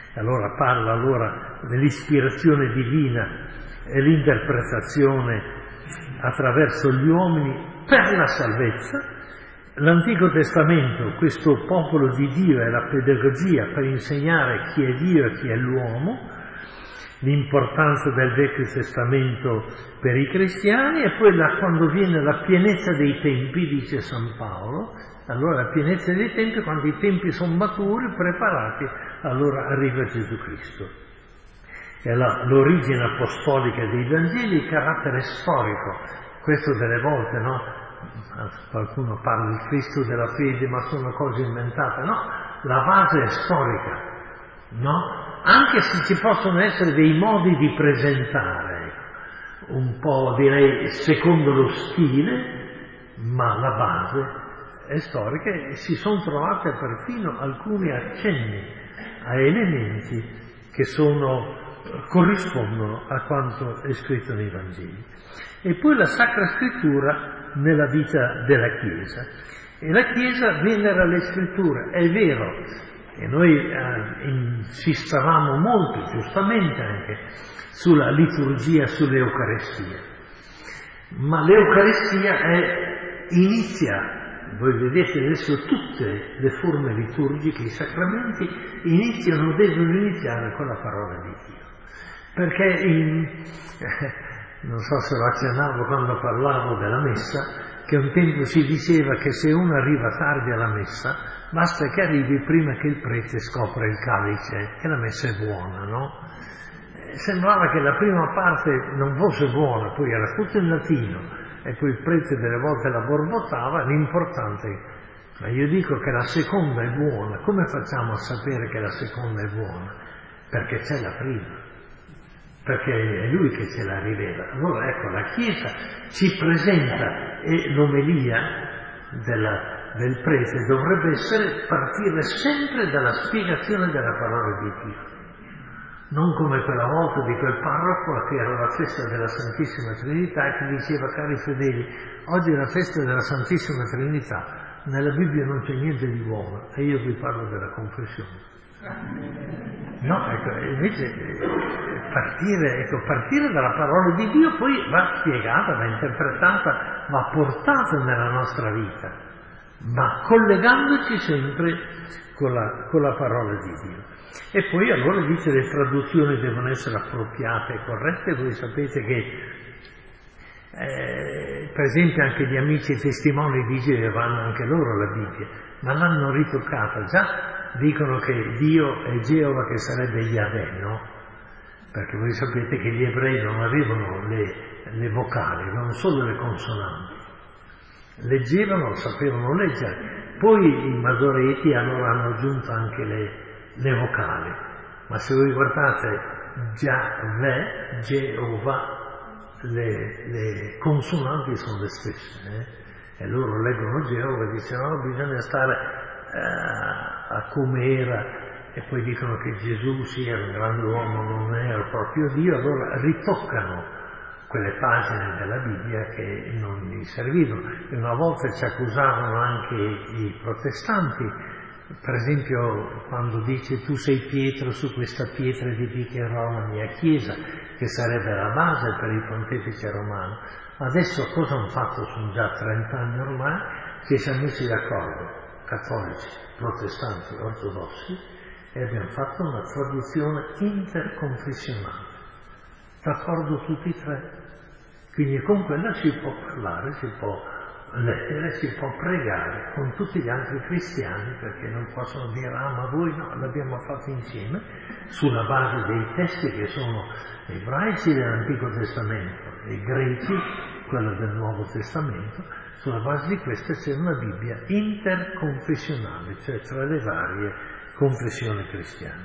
Allora parla allora dell'ispirazione divina e l'interpretazione attraverso gli uomini per la salvezza. L'Antico Testamento, questo popolo di Dio, è la pedagogia per insegnare chi è Dio e chi è l'uomo, l'importanza del Vecchio Testamento per i cristiani, e poi la, quando viene la pienezza dei tempi, dice San Paolo, allora la pienezza dei tempi, quando i tempi sono maturi, preparati, allora arriva Gesù Cristo. È la, l'origine apostolica dei Vangeli, il carattere storico. Questo delle volte, no? Qualcuno parla di Cristo della fede, ma sono cose inventate. No, la base è storica, no? Anche se ci possono essere dei modi di presentare, un po' direi secondo lo stile, ma la base è storica e si sono trovate perfino alcuni accenni a elementi che sono, corrispondono a quanto è scritto nei Vangeli. E poi la Sacra Scrittura nella vita della Chiesa. E la Chiesa venera le Scritture. È vero che noi eh, insistevamo molto, giustamente anche, sulla liturgia, sull'Eucarestia. Ma l'Eucarestia è, inizia, voi vedete adesso tutte le forme liturgiche, i sacramenti iniziano, devono iniziare con la parola di Dio. Perché in, eh, non so se lo accennavo quando parlavo della messa, che un tempo si diceva che se uno arriva tardi alla messa, basta che arrivi prima che il prete scopra il calice, che la messa è buona, no? Sembrava che la prima parte non fosse buona, poi era tutto in latino, e poi il prete delle volte la borbottava, l'importante, ma io dico che la seconda è buona. Come facciamo a sapere che la seconda è buona? Perché c'è la prima. Perché è lui che ce la rivela. Allora ecco, la Chiesa ci presenta, e l'omelia della, del prete dovrebbe essere partire sempre dalla spiegazione della parola di Dio. Non come quella volta di quel parroco che era la festa della Santissima Trinità e che diceva: cari fedeli, oggi è la festa della Santissima Trinità, nella Bibbia non c'è niente di buono, e io vi parlo della confessione. No, ecco, invece partire, ecco, partire dalla parola di Dio poi va spiegata, va interpretata, va portata nella nostra vita, ma collegandoci sempre con la, con la parola di Dio. E poi allora dice le traduzioni devono essere appropriate e corrette. Voi sapete che eh, per esempio anche gli amici testimoni di Geova hanno anche loro la Bibbia, ma l'hanno ritoccata. Già dicono che Dio è Geova, che sarebbe Yahweh, no? Perché voi sapete che gli ebrei non avevano le, le vocali, avevano solo le consonanti. Leggevano, sapevano leggere. Poi i Masoreti allora hanno aggiunto anche le, le vocali. Ma se voi guardate Yahweh, Geova, le, le consonanti sono le stesse. Eh? E loro leggono Geova e dicono: no, bisogna stare eh, a come era. E poi dicono che Gesù sia un grande uomo, non era proprio Dio. Allora ritoccano quelle pagine della Bibbia che non gli servivano. E una volta ci accusavano anche i protestanti, per esempio quando dice: tu sei Pietro, su questa pietra edificherò la mia chiesa, che sarebbe la base per il pontefice romano. Adesso cosa hanno fatto? Sono già trent'anni ormai che si sono messi d'accordo, cattolici, protestanti, ortodossi, e abbiamo fatto una traduzione interconfessionale, d'accordo tutti e tre. Quindi con quella si può parlare, si può leggere, si può pregare con tutti gli altri cristiani, perché non possono dire: ah, ma voi no, l'abbiamo fatto insieme, sulla base dei testi che sono ebraici dell'Antico Testamento e greci, quello del Nuovo Testamento. Sulla base di questa c'è una Bibbia interconfessionale, cioè tra le varie confessioni cristiane.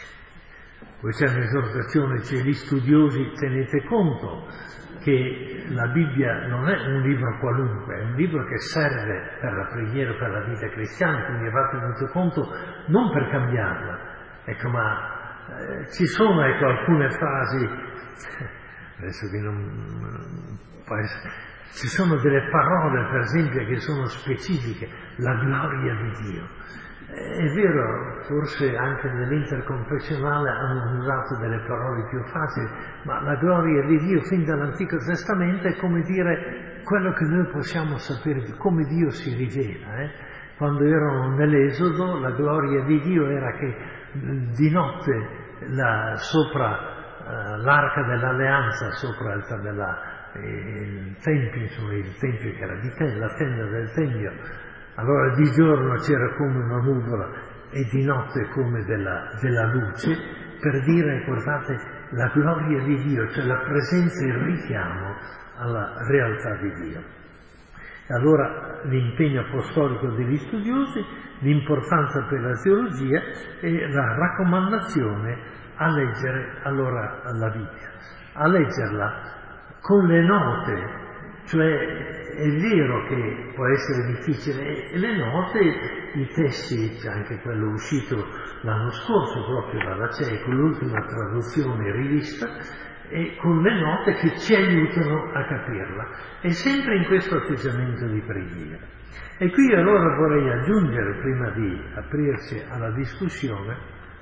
Poi c'è un'esortazione, c'è gli studiosi, tenete conto che la Bibbia non è un libro qualunque, è un libro che serve per la preghiera, per la vita cristiana, quindi va tenuto conto non per cambiarla, ecco, ma eh, ci sono ecco, alcune frasi, adesso che non può essere, ci sono delle parole per esempio che sono specifiche, la gloria di Dio. È vero, forse anche nell'interconfessionale hanno usato delle parole più facili, ma la gloria di Dio fin dall'Antico Testamento è come dire quello che noi possiamo sapere di come Dio si rivela. Eh? Quando erano nell'Esodo, la gloria di Dio era che di notte la, sopra uh, l'arca dell'alleanza, sopra il, della, il tempio, insomma il tempio che era di te, la tenda del tempio, allora di giorno c'era come una nuvola e di notte come della, della luce, per dire, guardate, la gloria di Dio, cioè la presenza e il richiamo alla realtà di Dio. E allora l'impegno apostolico degli studiosi, l'importanza per la teologia e la raccomandazione a leggere allora la Bibbia, a leggerla con le note. Cioè è vero che può essere difficile, e le note, i testi, c'è anche quello uscito l'anno scorso proprio dalla C E C, l'ultima traduzione rivista, e con le note che ci aiutano a capirla, e sempre in questo atteggiamento di preghiera. E qui allora vorrei aggiungere, prima di aprirci alla discussione,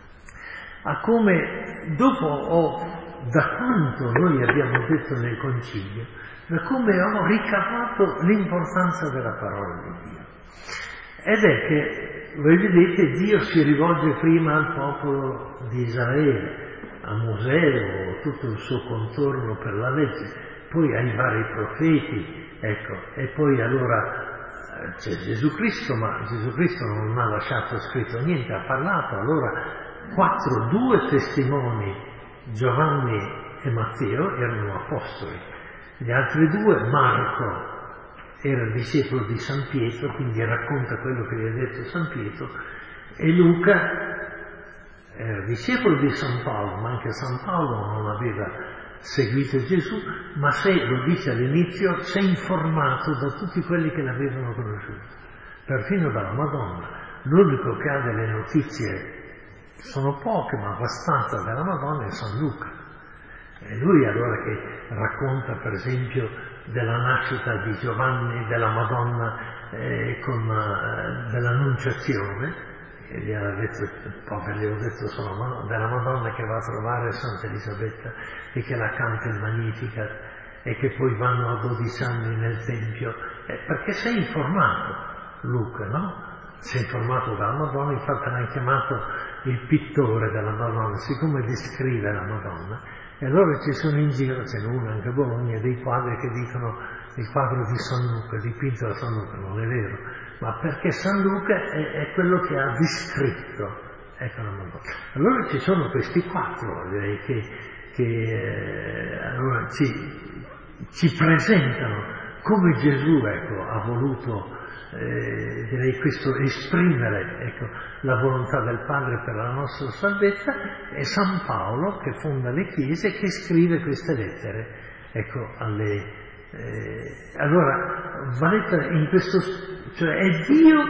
a come dopo ho, da quanto noi abbiamo detto nel concilio, da come ho ricavato l'importanza della parola di Dio. Ed è che, voi vedete, Dio si rivolge prima al popolo di Israele, a Mosè o tutto il suo contorno per la legge, poi ai vari profeti, ecco, e poi allora c'è Gesù Cristo, ma Gesù Cristo non ha lasciato scritto niente, ha parlato, allora quattro, due testimoni, Giovanni e Matteo, erano apostoli. Gli altri due, Marco era il discepolo di San Pietro, quindi racconta quello che gli ha detto San Pietro, e Luca era discepolo di San Paolo, ma anche San Paolo non aveva seguito Gesù, ma se, lo dice all'inizio, si è informato da tutti quelli che l'avevano conosciuto, perfino dalla Madonna. L'unico che ha delle notizie, sono poche ma abbastanza, della Madonna è San Luca. È lui allora che racconta per esempio della nascita di Giovanni, della Madonna, eh, con, eh, dell'Annunciazione, e gli ha detto, proprio gli ho detto solo, della Madonna che va a trovare Santa Elisabetta e che la canta il Magnificat, e che poi vanno a dodici anni nel Tempio, eh, perché si è informato Luca, no? Si è informato dalla Madonna, infatti l'hanno chiamato il pittore della Madonna, siccome descrive la Madonna. E allora ci sono in giro, ce n'è uno anche a Bologna, dei quadri che dicono il quadro di San Luca, dipinto da San Luca, non è vero, ma perché San Luca è, è quello che ha descritto, ecco la Madonna. Allora ci sono questi quattro direi, che, che eh, allora ci, ci presentano come Gesù, ecco, ha voluto Eh, direi questo, esprimere, ecco, la volontà del Padre per la nostra salvezza, e San Paolo che fonda le chiese, che scrive queste lettere, ecco, alle eh, allora va letta in questo, cioè è Dio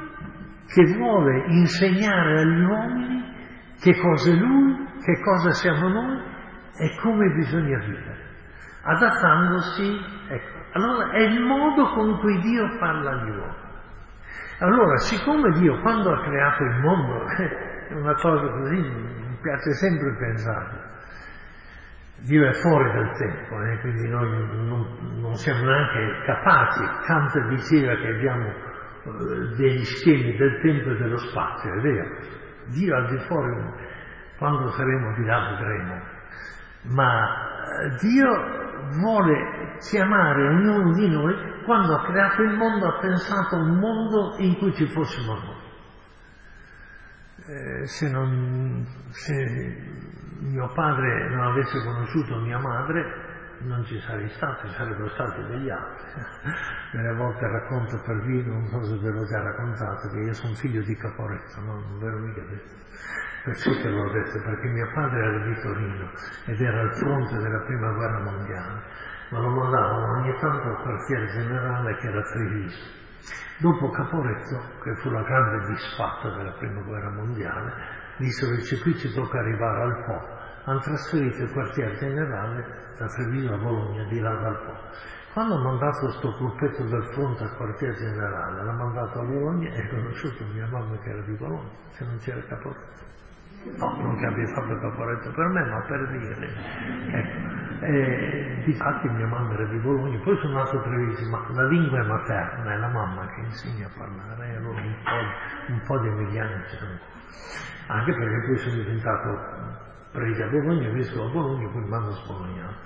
che vuole insegnare agli uomini che cosa è Lui, che cosa siamo noi e come bisogna vivere, adattandosi, ecco. Allora è il modo con cui Dio parla agli uomini. Allora, siccome Dio, quando ha creato il mondo, è una cosa così, mi piace sempre pensare, Dio è fuori dal tempo, eh, quindi noi non, non siamo neanche capaci. Kant diceva che abbiamo eh, degli schemi del tempo e dello spazio, è vero. Dio al di fuori, quando saremo di là vedremo. Ma Dio vuole chiamare ognuno di noi, quando ha creato il mondo ha pensato a un mondo in cui ci fossimo noi. Eh, se, non, se mio padre non avesse conosciuto mia madre non ci sarei stato, ci sarebbero stati degli altri. Delle volte racconto per vino, non so se ve l'ho già raccontato, che io sono figlio di Caporetto, no? Non ve l'ho mica detto. Perciò che l'ho detto, perché mio padre era di Torino ed era al fronte della prima guerra mondiale, ma lo mandavano ogni tanto al quartiere generale che era Treviso. Dopo Caporetto, che fu la grande disfatta della prima guerra mondiale, dissero che qui ci tocca arrivare al Po. Hanno trasferito il quartiere generale da Treviso a Bologna, di là dal Po. Quando ha mandato questo gruppetto del fronte al quartier generale, l'ha mandato a Bologna e ha conosciuto mia mamma che era di Bologna, se non c'era Caporetto. No, non che abbia fatto Caporetto per me, ma per dire. Ecco. E, difatti mia mamma era di Bologna, poi sono nato a Treviso, ma la lingua è materna, è la mamma che insegna a parlare, e allora un po', un po' di emiliano c'è ancora. Anche perché poi sono diventato prete a Bologna, vescovo a Bologna, poi mi hanno sbolognato.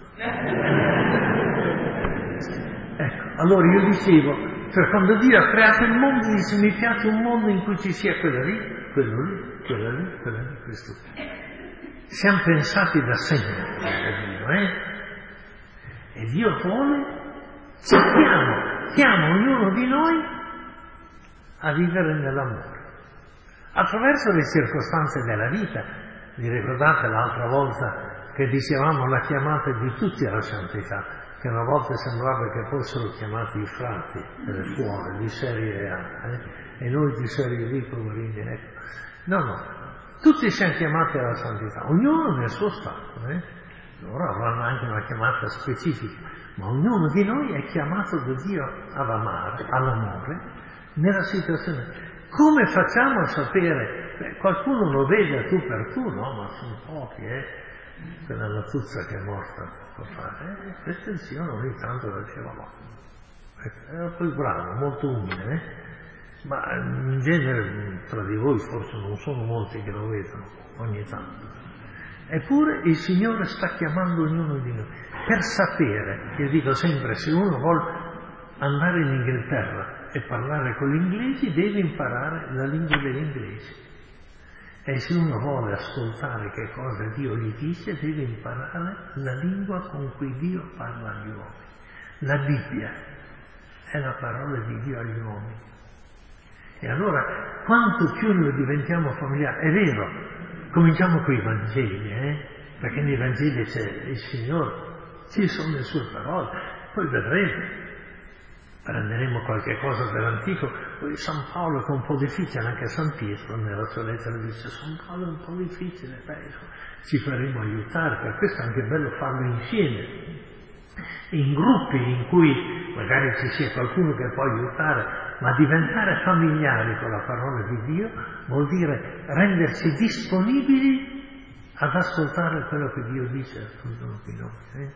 Ecco, allora io dicevo, cioè quando Dio ha creato il mondo, dice mi piace un mondo in cui ci sia quella lì, quello lì, quella lì, quella lì, questo qui. Siamo pensati da sempre da Dio, eh? E Dio vuole, ci chiama, chiama ognuno di noi a vivere nell'amore. Attraverso le circostanze della vita. Vi ricordate l'altra volta che dicevamo la chiamata di tutti alla santità, che una volta sembrava che fossero chiamati i frati delle suore di serie A, eh? E noi di serie B, poverini, ecco. No, no, tutti siamo chiamati alla santità, ognuno nel suo stato, eh? Loro avranno anche una chiamata specifica, ma ognuno di noi è chiamato da Dio ad amare, all'amore, nella situazione. Come facciamo a sapere? Beh, qualcuno lo vede a tu per tu, no? Ma sono pochi, eh? Quella Latuzza che è morta poco fa, eh? Questa zio ogni tanto la diceva, ma era poi bravo, molto umile, eh? Ma in genere tra di voi forse non sono molti che lo vedono, ogni tanto. Eppure il Signore sta chiamando ognuno di noi per sapere, io dico sempre, se uno vuole andare in Inghilterra e parlare con gli inglesi deve imparare la lingua degli inglesi, e se uno vuole ascoltare che cosa Dio gli dice deve imparare la lingua con cui Dio parla agli uomini. La Bibbia è la parola di Dio agli uomini. E allora quanto più noi diventiamo familiari, è vero, cominciamo con i Vangeli, eh? Perché nei Vangeli c'è il Signore, ci sono le sue parole, poi vedremo. Prenderemo qualche cosa dell'antico, poi San Paolo che è un po' difficile, anche San Pietro nella sua lettera dice San Paolo è un po' difficile, beh, ci faremo aiutare, per questo è anche bello farlo insieme, in gruppi in cui magari ci sia qualcuno che può aiutare, ma diventare familiari con la parola di Dio vuol dire renderci disponibili ad ascoltare quello che Dio dice a ognuno di noi. Eh?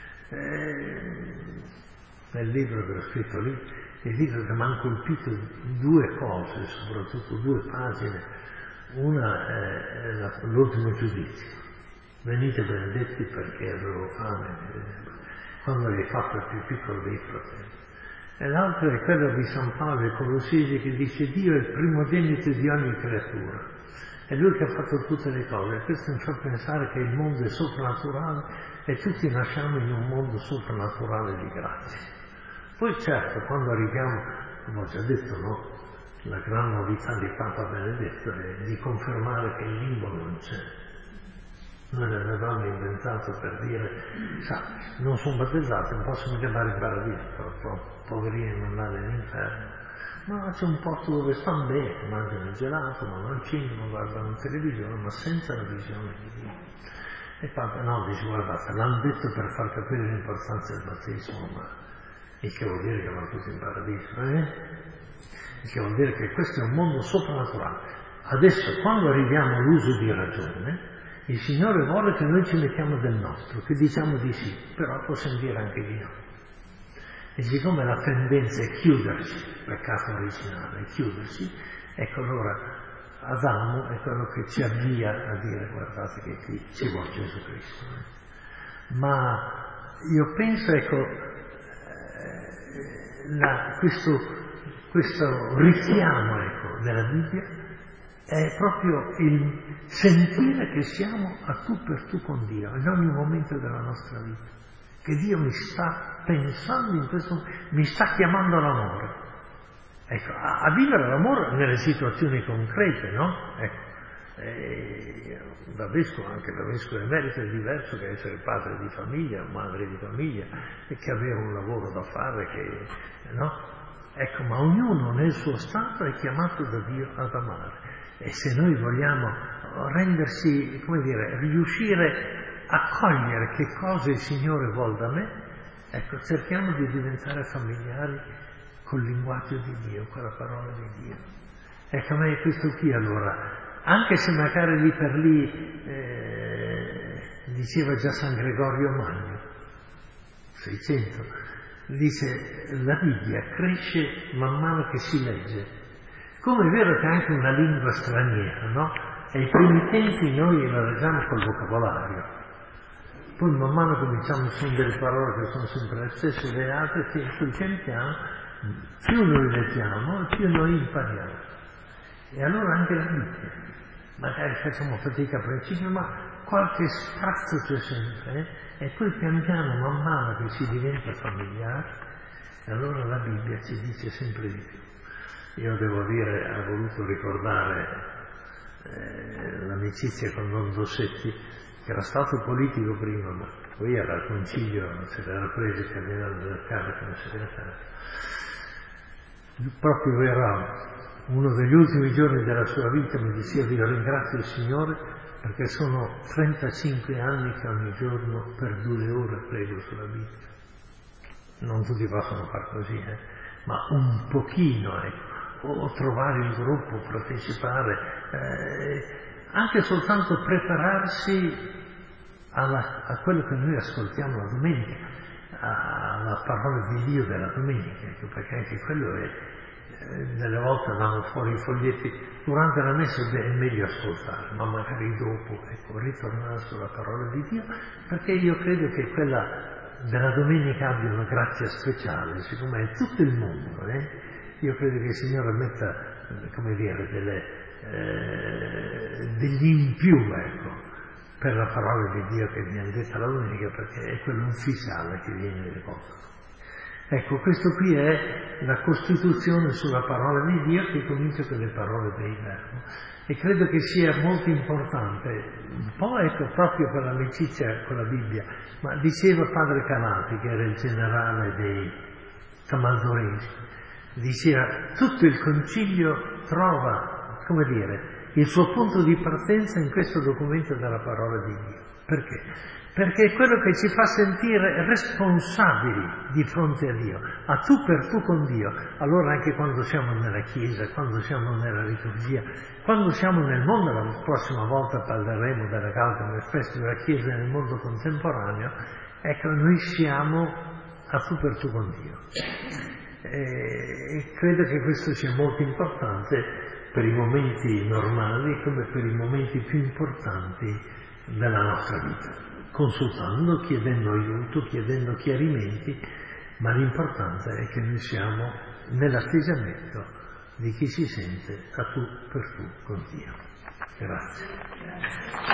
Eh, nel libro che ho scritto lì, il libro che mi hanno colpito due cose, soprattutto due pagine. Una è la, l'ultimo giudizio. Venite benedetti perché avevo fame, quando l'hai fatto il più piccolo dei fratelli. E l'altra è quella di San Paolo ai Colossesi che dice Dio è il primogenito di ogni creatura. È Lui che ha fatto tutte le cose. E questo mi fa pensare che il mondo è soprannaturale e tutti nasciamo in un mondo soprannaturale di grazia. Poi certo, quando arriviamo, come ho già detto, no? La gran novità di Papa Benedetto è di confermare che il limbo non c'è. Noi l'avevamo inventato per dire, sa, non sono battezzato, non posso mica andare in paradiso, però poverini mandare all'inferno. Ma c'è un posto dove stanno bene, mangiano il gelato, vanno al cinema, guardano in televisione, ma senza la visione di Dio. E Papa no, dice, guardate, l'hanno detto per far capire l'importanza del battesimo, ma il che vuol dire che vanno tutti in paradiso, eh? Il che vuol dire che questo è un mondo soprannaturale. Adesso, quando arriviamo all'uso di ragione, il Signore vuole che noi ci mettiamo del nostro, che diciamo di sì, però possiamo dire anche di no. E siccome la tendenza è chiudersi, peccato originale, è chiudersi, ecco allora Adamo è quello che ci avvia a dire guardate che qui ci vuole Gesù Cristo. Eh? Ma io penso, ecco, La, questo, questo richiamo ecco, della Bibbia è proprio il sentire che siamo a tu per tu con Dio in ogni momento della nostra vita, che Dio mi sta pensando in questo, mi sta chiamando all'amore, ecco, a, a vivere l'amore nelle situazioni concrete, no? Ecco, e, da vescovo, anche da vescovo emerito è diverso che essere padre di famiglia, madre di famiglia, e che avere un lavoro da fare, che, no? Ecco, ma ognuno nel suo stato è chiamato da Dio ad amare. E se noi vogliamo rendersi, come dire, riuscire a cogliere che cosa il Signore vuole da me, Ecco, cerchiamo di diventare familiari col linguaggio di Dio, con la parola di Dio. Ecco, a me questo qui allora, anche se magari lì per lì eh, diceva già San Gregorio Magno, seicento, dice la Bibbia cresce man mano che si legge. Come è vero che è anche una lingua straniera, no? E ai primi tempi noi la leggiamo col vocabolario, poi man mano cominciamo, sono delle parole che sono sempre le stesse, le altre, che poi pian piano più noi leggiamo più noi impariamo. E allora anche la Bibbia, magari facciamo fatica al principio, ma qualche sprazzo c'è sempre, eh? E poi pian piano, man mano che si diventa familiare, e allora la Bibbia ci dice sempre di più. Io devo dire, ha voluto ricordare eh, l'amicizia con Don Dossetti, che era stato politico prima, ma poi era al concilio, se l'era preso il cardinale del Carlo come segretario. Proprio era uno degli ultimi giorni della sua vita, mi diceva: io ringrazio il Signore perché sono trentacinque anni che ogni giorno per due ore prego sulla Bibbia. Non tutti possono far così, eh? Ma un pochino, ecco, o trovare il gruppo, partecipare, eh, anche soltanto prepararsi alla, a quello che noi ascoltiamo la domenica, alla parola di Dio della domenica, ecco, perché anche quello è, eh, delle volte vanno fuori i foglietti, durante la messa è meglio ascoltare, ma magari dopo, ecco, ritornare sulla parola di Dio, perché io credo che quella della domenica abbia una grazia speciale, siccome è tutto il mondo, eh? Io credo che il Signore metta, come dire, delle, eh, degli in più, ecco, per la parola di Dio che viene detta la domenica, perché è quello ufficiale che viene rivolto. Ecco, questo qui è la costituzione sulla parola di Dio che comincia con le parole dei Verbo. E credo che sia molto importante, un po' ecco proprio per l'amicizia con la Bibbia, ma diceva Padre Canati, che era il generale dei Camaldoresi, diceva: tutto il concilio trova, come dire, il suo punto di partenza in questo documento della parola di Dio. Perché? Perché è quello che ci fa sentire responsabili di fronte a Dio, a tu per tu con Dio. Allora anche quando siamo nella Chiesa, quando siamo nella liturgia, quando siamo nel mondo, la prossima volta parleremo della causa del festo della Chiesa nel mondo contemporaneo, ecco, noi siamo a tu per tu con Dio. E credo che questo sia molto importante per i momenti normali come per i momenti più importanti della nostra vita, consultando, chiedendo aiuto, chiedendo chiarimenti, ma l'importante è che noi siamo nell'atteggiamento di chi si sente a tu per tu con Dio. Grazie.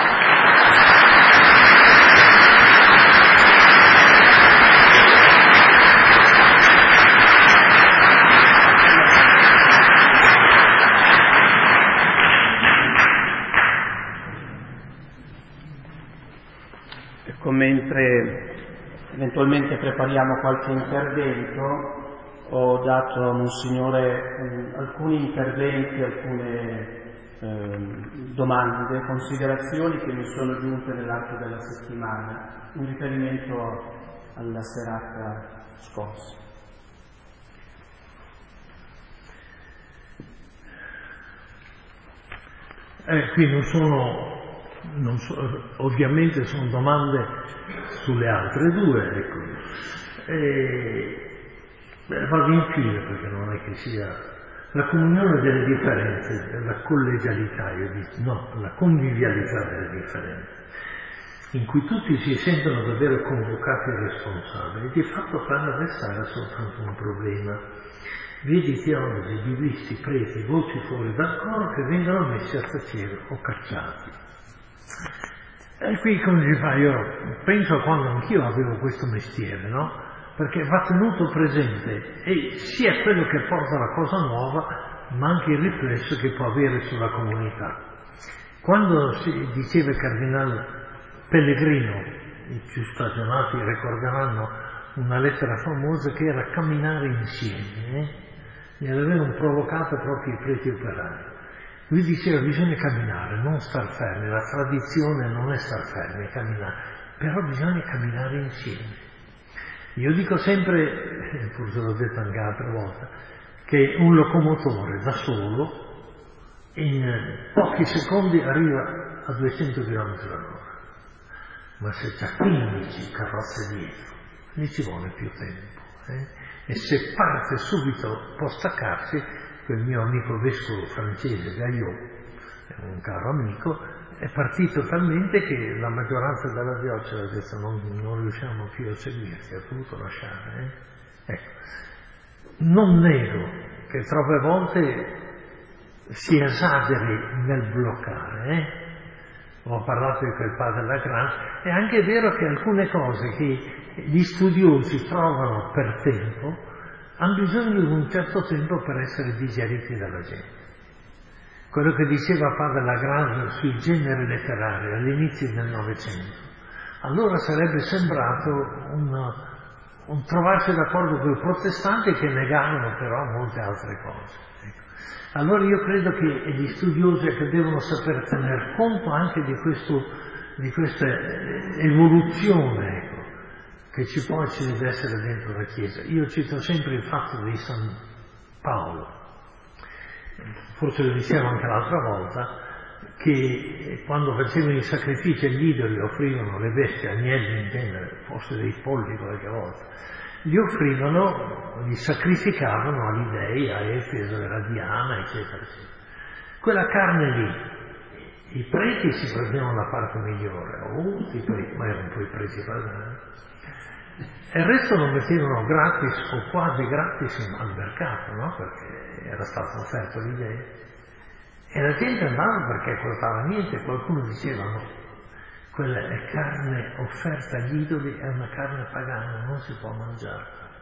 Mentre eventualmente prepariamo qualche intervento, ho dato a Monsignore eh, alcuni interventi, alcune eh, domande, considerazioni che mi sono giunte nell'arco della settimana in riferimento alla serata scorsa. Eh, qui non sono Non so, ovviamente sono domande sulle altre due, ecco. E, beh, vado infine perché non è che sia la comunione delle differenze, la collegialità, io dico, no, la convivialità delle differenze, in cui tutti si sentono davvero convocati e responsabili. Di fatto fanno restare soltanto un problema. Vedi teologi, biblisti, preti, voci fuori dal coro che vengono messi a tacere o cacciati. E qui come si fa? Io penso a quando anch'io avevo questo mestiere, no? Perché va tenuto presente e sia quello che porta la cosa nuova, ma anche il riflesso che può avere sulla comunità. Quando si diceva il cardinale Pellegrino, i più stagionati ricorderanno una lettera famosa che era camminare insieme, eh? Ne avevano provocato proprio i preti operai. Lui diceva: bisogna camminare, non star fermi, la tradizione non è star fermi, è camminare, però bisogna camminare insieme. Io dico sempre, forse l'ho detto anche altre volte, che un locomotore da solo in pochi secondi arriva a duecento chilometri all'ora, ma se c'ha quindici carrozze dietro, gli ci vuole più tempo. Eh? E se parte subito può staccarsi. Quel mio amico vescovo francese Gaillot, un caro amico, è partito talmente che la maggioranza della diocesi ha detto non, non riusciamo più a seguirti, ha dovuto lasciare. Eh? Ecco. Non nego che troppe volte si esageri nel bloccare. Eh? Ho parlato di quel padre Lagrange, è anche vero che alcune cose che gli studiosi trovano per tempo hanno bisogno di un certo tempo per essere digeriti dalla gente. Quello che diceva padre Lagrange sui generi letterari all'inizio del Novecento, allora sarebbe sembrato un, un trovarsi d'accordo con i protestanti che negavano però molte altre cose. Ecco. Allora io credo che gli studiosi che devono saper tener conto anche di, questo, di questa evoluzione, ecco, che ci può e ci deve essere dentro la Chiesa. Io cito sempre il fatto di San Paolo, forse lo dicevo anche l'altra volta, che quando facevano i sacrifici agli idoli offrivano le bestie, agnelli in genere, forse dei polli qualche volta, li offrivano, li sacrificavano agli dei, a Efeso, a Diana, eccetera, eccetera. Quella carne lì, i preti si prendevano la parte migliore, oh, i preti, ma erano poi preti padani, e il resto lo mettevano gratis o quasi gratis al mercato, no? Perché era stato offerto agli dei. E la gente andava perché costava niente, qualcuno diceva no, quella è carne offerta agli idoli, è una carne pagana, non si può mangiare.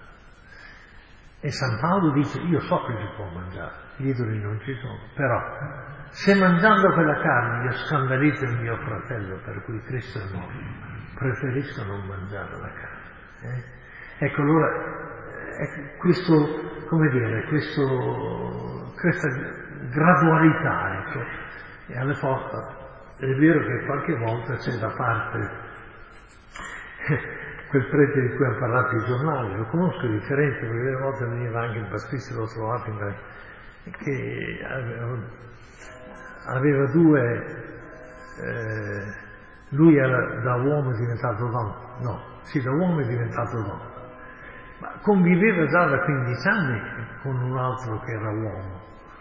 E San Paolo dice, io so che si può mangiare, gli idoli non ci sono, però se mangiando quella carne io scandalizzo il mio fratello per cui Cristo è morto, preferisco non mangiare la carne. Eh? Ecco, allora, eh, questo, come dire, questo, questa gradualità, ecco, e alle volte è vero che qualche volta c'è da parte quel prete di cui hanno parlato i giornali, lo conosco di Firenze, perché delle volte veniva anche in pasticcio, l'ho trovato in me, che aveva, aveva due, eh, lui era da uomo diventato donna, no, sì, da uomo è diventato donna, ma conviveva già da quindici anni con un altro che era uomo.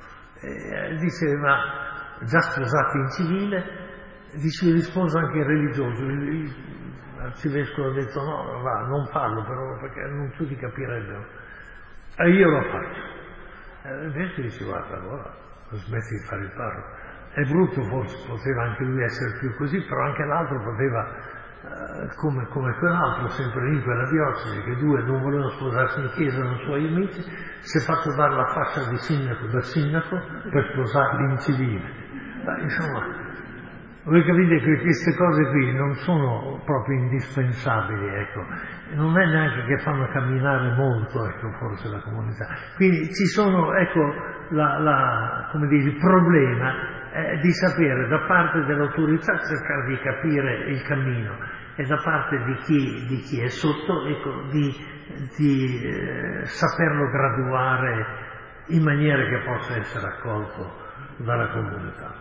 E diceva, già sposati in civile, dice risposo anche il religioso. L'arcivescovo ha detto no, va, non farlo però perché non tutti capirebbero. E io lo faccio. E invece dice guarda, allora smetti di fare il parroco. È brutto, forse poteva anche lui essere più così, però anche l'altro poteva, eh, come, come quell'altro, sempre lì in quella diocesi, che due non volevano sposarsi in chiesa, erano suoi amici, si è fatto dare la fascia di sindaco da sindaco per sposarli in civile. Ma, insomma, voi capite che queste cose qui non sono proprio indispensabili, ecco, non è neanche che fanno camminare molto, ecco, forse la comunità. Quindi ci sono, ecco, la, la, come dire, il problema è di sapere da parte dell'autorità cercare di capire il cammino e da parte di chi, di chi è sotto, ecco, di, di eh, saperlo graduare in maniera che possa essere accolto dalla comunità.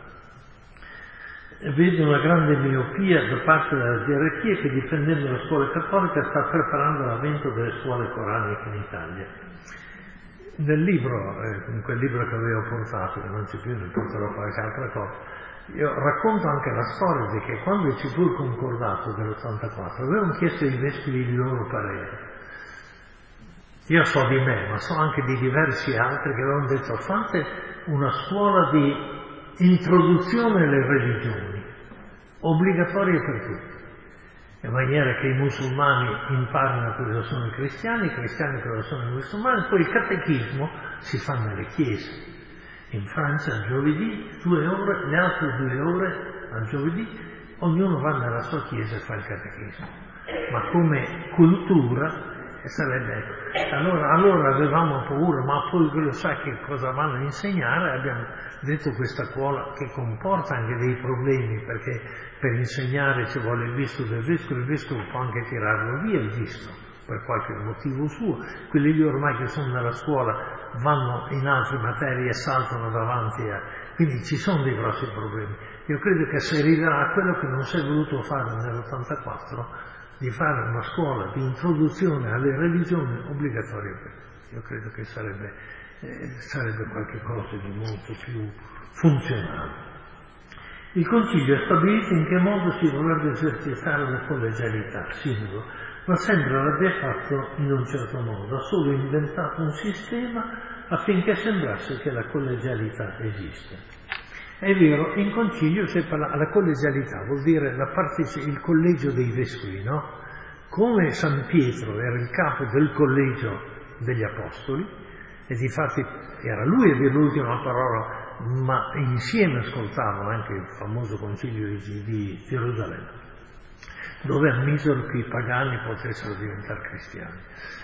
Vedo una grande miopia da parte della gerarchia che, difendendo la scuola cattolica, sta preparando l'avvento delle scuole coraniche in Italia. Nel libro, eh, in quel libro che avevo portato, che non c'è più, ne porterò qualche altra cosa, io racconto anche la storia di che quando ci fu il concordato dell'ottantaquattro avevano chiesto ai vescovi il loro parere. Io so di me, ma so anche di diversi altri che avevano detto fate una scuola di introduzione alle religioni, obbligatoria per tutti, in maniera che i musulmani imparino cosa sono i cristiani, i cristiani cosa sono i musulmani, poi il catechismo si fa nelle chiese. In Francia il giovedì due ore, le altre due ore al giovedì, ognuno va nella sua chiesa e fa il catechismo. Ma come cultura sarebbe. Allora, allora avevamo paura, ma poi quello sa che cosa vanno a insegnare, abbiamo detto questa scuola che comporta anche dei problemi, perché per insegnare ci vuole il visto del vescovo, il vescovo può anche tirarlo via il visto, per qualche motivo suo, quelli lì ormai che sono nella scuola vanno in altre materie e saltano davanti a... quindi ci sono dei grossi problemi. Io credo che si arriverà a quello che non si è voluto fare nell'ottantaquattro, di fare una scuola di introduzione alle religioni obbligatorie. Io credo che sarebbe, eh, sarebbe qualche cosa di molto più funzionale. Il Concilio ha stabilito in che modo si dovrebbe esercitare la collegialità, singolo, ma sembra l'abbia fatto in un certo modo, ha solo inventato un sistema affinché sembrasse che la collegialità esiste. È vero, in Concilio si parla, la collegialità vuol dire la parte, il collegio dei vescovi, no? Come San Pietro era il capo del collegio degli apostoli, e difatti era lui a dire l'ultima parola, ma insieme ascoltavano anche il famoso concilio di, di Gerusalemme, dove ammisero che i pagani potessero diventare cristiani.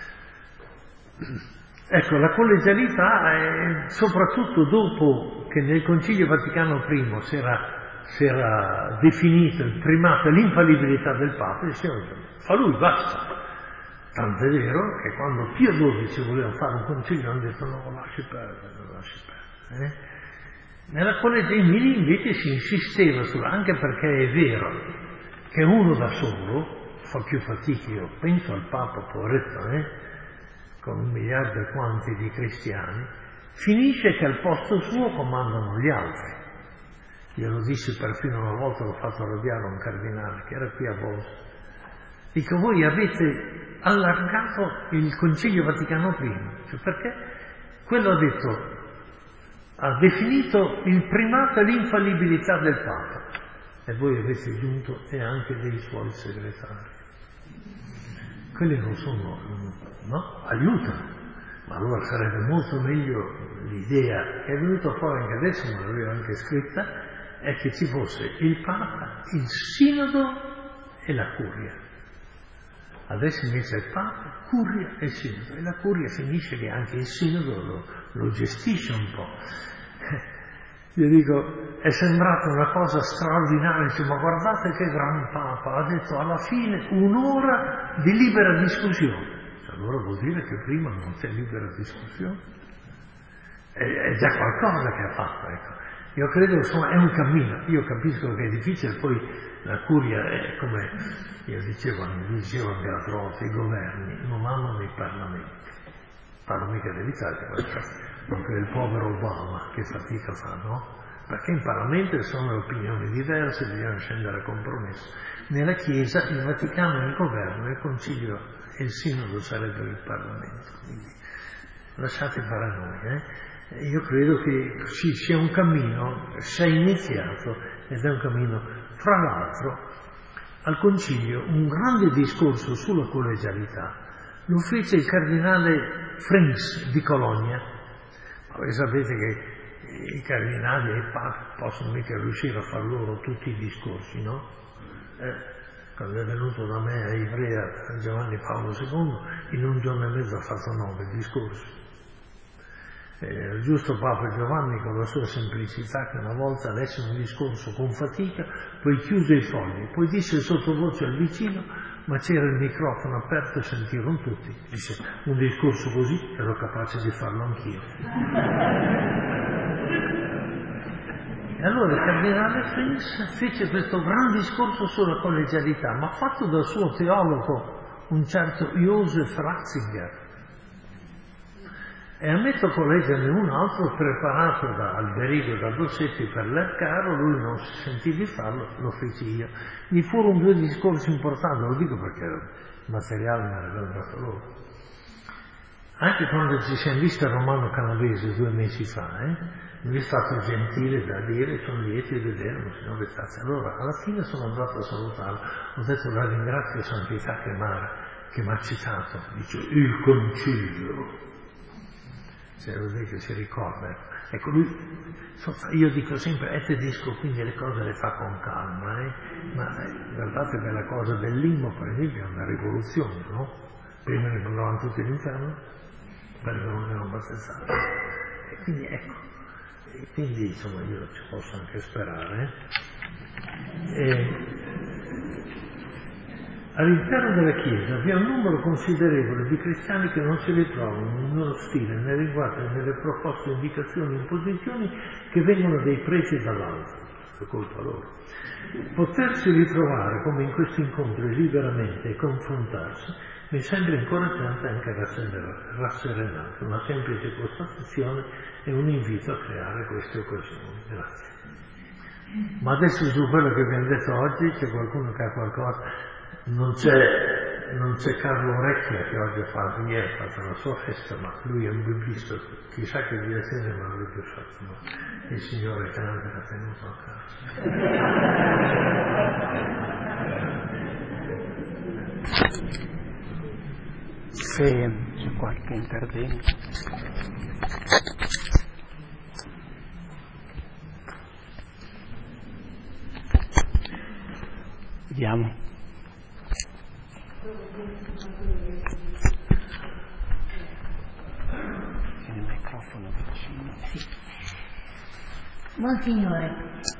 Ecco, la collegialità è soprattutto dopo che nel Concilio Vaticano I si era, si era definito il primato e l'infallibilità del Papa, dicevano, fa lui, basta. Tant'è vero che quando Pio dodici voleva fare un concilio hanno detto no, lasci perdere, lasci perdere. Eh? Nella collegia Emili invece si insisteva su, anche perché è vero che uno da solo fa più fatica. Io penso al Papa, poveretto, eh? con un miliardo e quanti di cristiani, finisce che al posto suo comandano gli altri. Glielo dissi perfino una volta, l'ho fatto arrabbiare a un cardinale che era qui a Bosnia. Dico, voi avete allargato il Concilio Vaticano I, cioè perché quello ha detto, ha definito il primato e l'infallibilità del Papa, e voi avete aggiunto e anche dei suoi segretari. Quelli non sono, no? Aiutano, ma allora sarebbe molto meglio l'idea che è venuta fuori anche adesso, ma l'avevo anche scritta, è che ci fosse il Papa, il Sinodo e la Curia. Adesso invece è Papa, Curia e Sinodo, e la Curia finisce che anche il Sinodo lo, lo gestisce un po'. Io dico, è sembrata una cosa straordinaria, dice, ma guardate che gran Papa, ha detto alla fine un'ora di libera discussione. Cioè, allora vuol dire che prima non c'è libera discussione. È, è già qualcosa che ha fatto, ecco. Io credo, insomma, è un cammino. Io capisco che è difficile, poi la Curia è come, io dicevo, dicevo anche l'altra volta, i governi non hanno dei parlamenti. Parlo mica dell'Italia, anche del povero Obama, che fatica fa, no? Perché in Parlamento sono opinioni diverse, bisogna scendere a compromesso. Nella Chiesa il Vaticano è il governo, il Concilio e il Sinodo sarebbero il Parlamento. Quindi lasciate fare a noi, eh? Io credo che ci sia un cammino, si è iniziato ed è un cammino. Fra l'altro, al Concilio un grande discorso sulla collegialità lo fece il cardinale Frings di Cologna. Ma voi sapete che i cardinali e i papi possono mica riuscire a far loro tutti i discorsi, no? Eh, quando è venuto da me a Ivrea Giovanni Paolo secondo, in un giorno e mezzo ha fatto nove discorsi. Eh, il giusto Papa Giovanni, con la sua semplicità, che una volta lesse un discorso con fatica, poi chiuse i fogli, poi disse sottovoce al vicino, ma c'era il microfono aperto e sentirono tutti. Dice, un discorso così ero capace di farlo anch'io. E allora il cardinale Frings fece questo gran discorso sulla collegialità, ma fatto dal suo teologo, un certo Joseph Ratzinger. E ammetto che leggerne un altro preparato da Alberigo e da Dossetti per Lercaro, lui non si sentì di farlo, lo feci io. Gli furono due discorsi importanti, lo dico perché il materiale me l'aveva dato loro. Anche quando ci siamo visti a Romano Canavese due mesi fa, eh, mi è stato gentile da dire, sono lieto di vedere Monsignore Tazzi. Allora, alla fine sono andato a salutarlo, ho detto la ringrazio Santità che mi ha citato, dice, il concilio. Se lo dice, si ricorda. Ecco, lui, io dico sempre, è tedesco, quindi le cose le fa con calma, eh? Ma eh, guardate che la cosa del limbo, per esempio, è una rivoluzione, no? Prima ne mandavano tutti all'inferno, perché non erano battezzati. E quindi, ecco, e quindi, insomma, io ci posso anche sperare. Eh? E, All'interno della Chiesa vi è un numero considerevole di cristiani che non si ritrovano nel loro stile, nel linguaggio, nelle proposte, indicazioni, imposizioni che vengono dai presi dall'alto, per colpa loro. Potersi ritrovare come in questi incontri liberamente e confrontarsi mi sembra incoraggiante e anche rasserenante, una semplice constatazione e un invito a creare queste occasioni. Grazie. Ma adesso su quello che abbiamo detto oggi c'è qualcuno che ha qualcosa. Non c'è, non c'è Carlo Orecchia che oggi ha fatto, ieri ha fatto la sua festa, ma lui è un biblisto, chissà che direzione non avrebbe fatto, ma il Signore grande l'ha tenuto a casa. Se c'è qualche intervento. Vediamo. Il microfono vicino. Sì. Monsignore,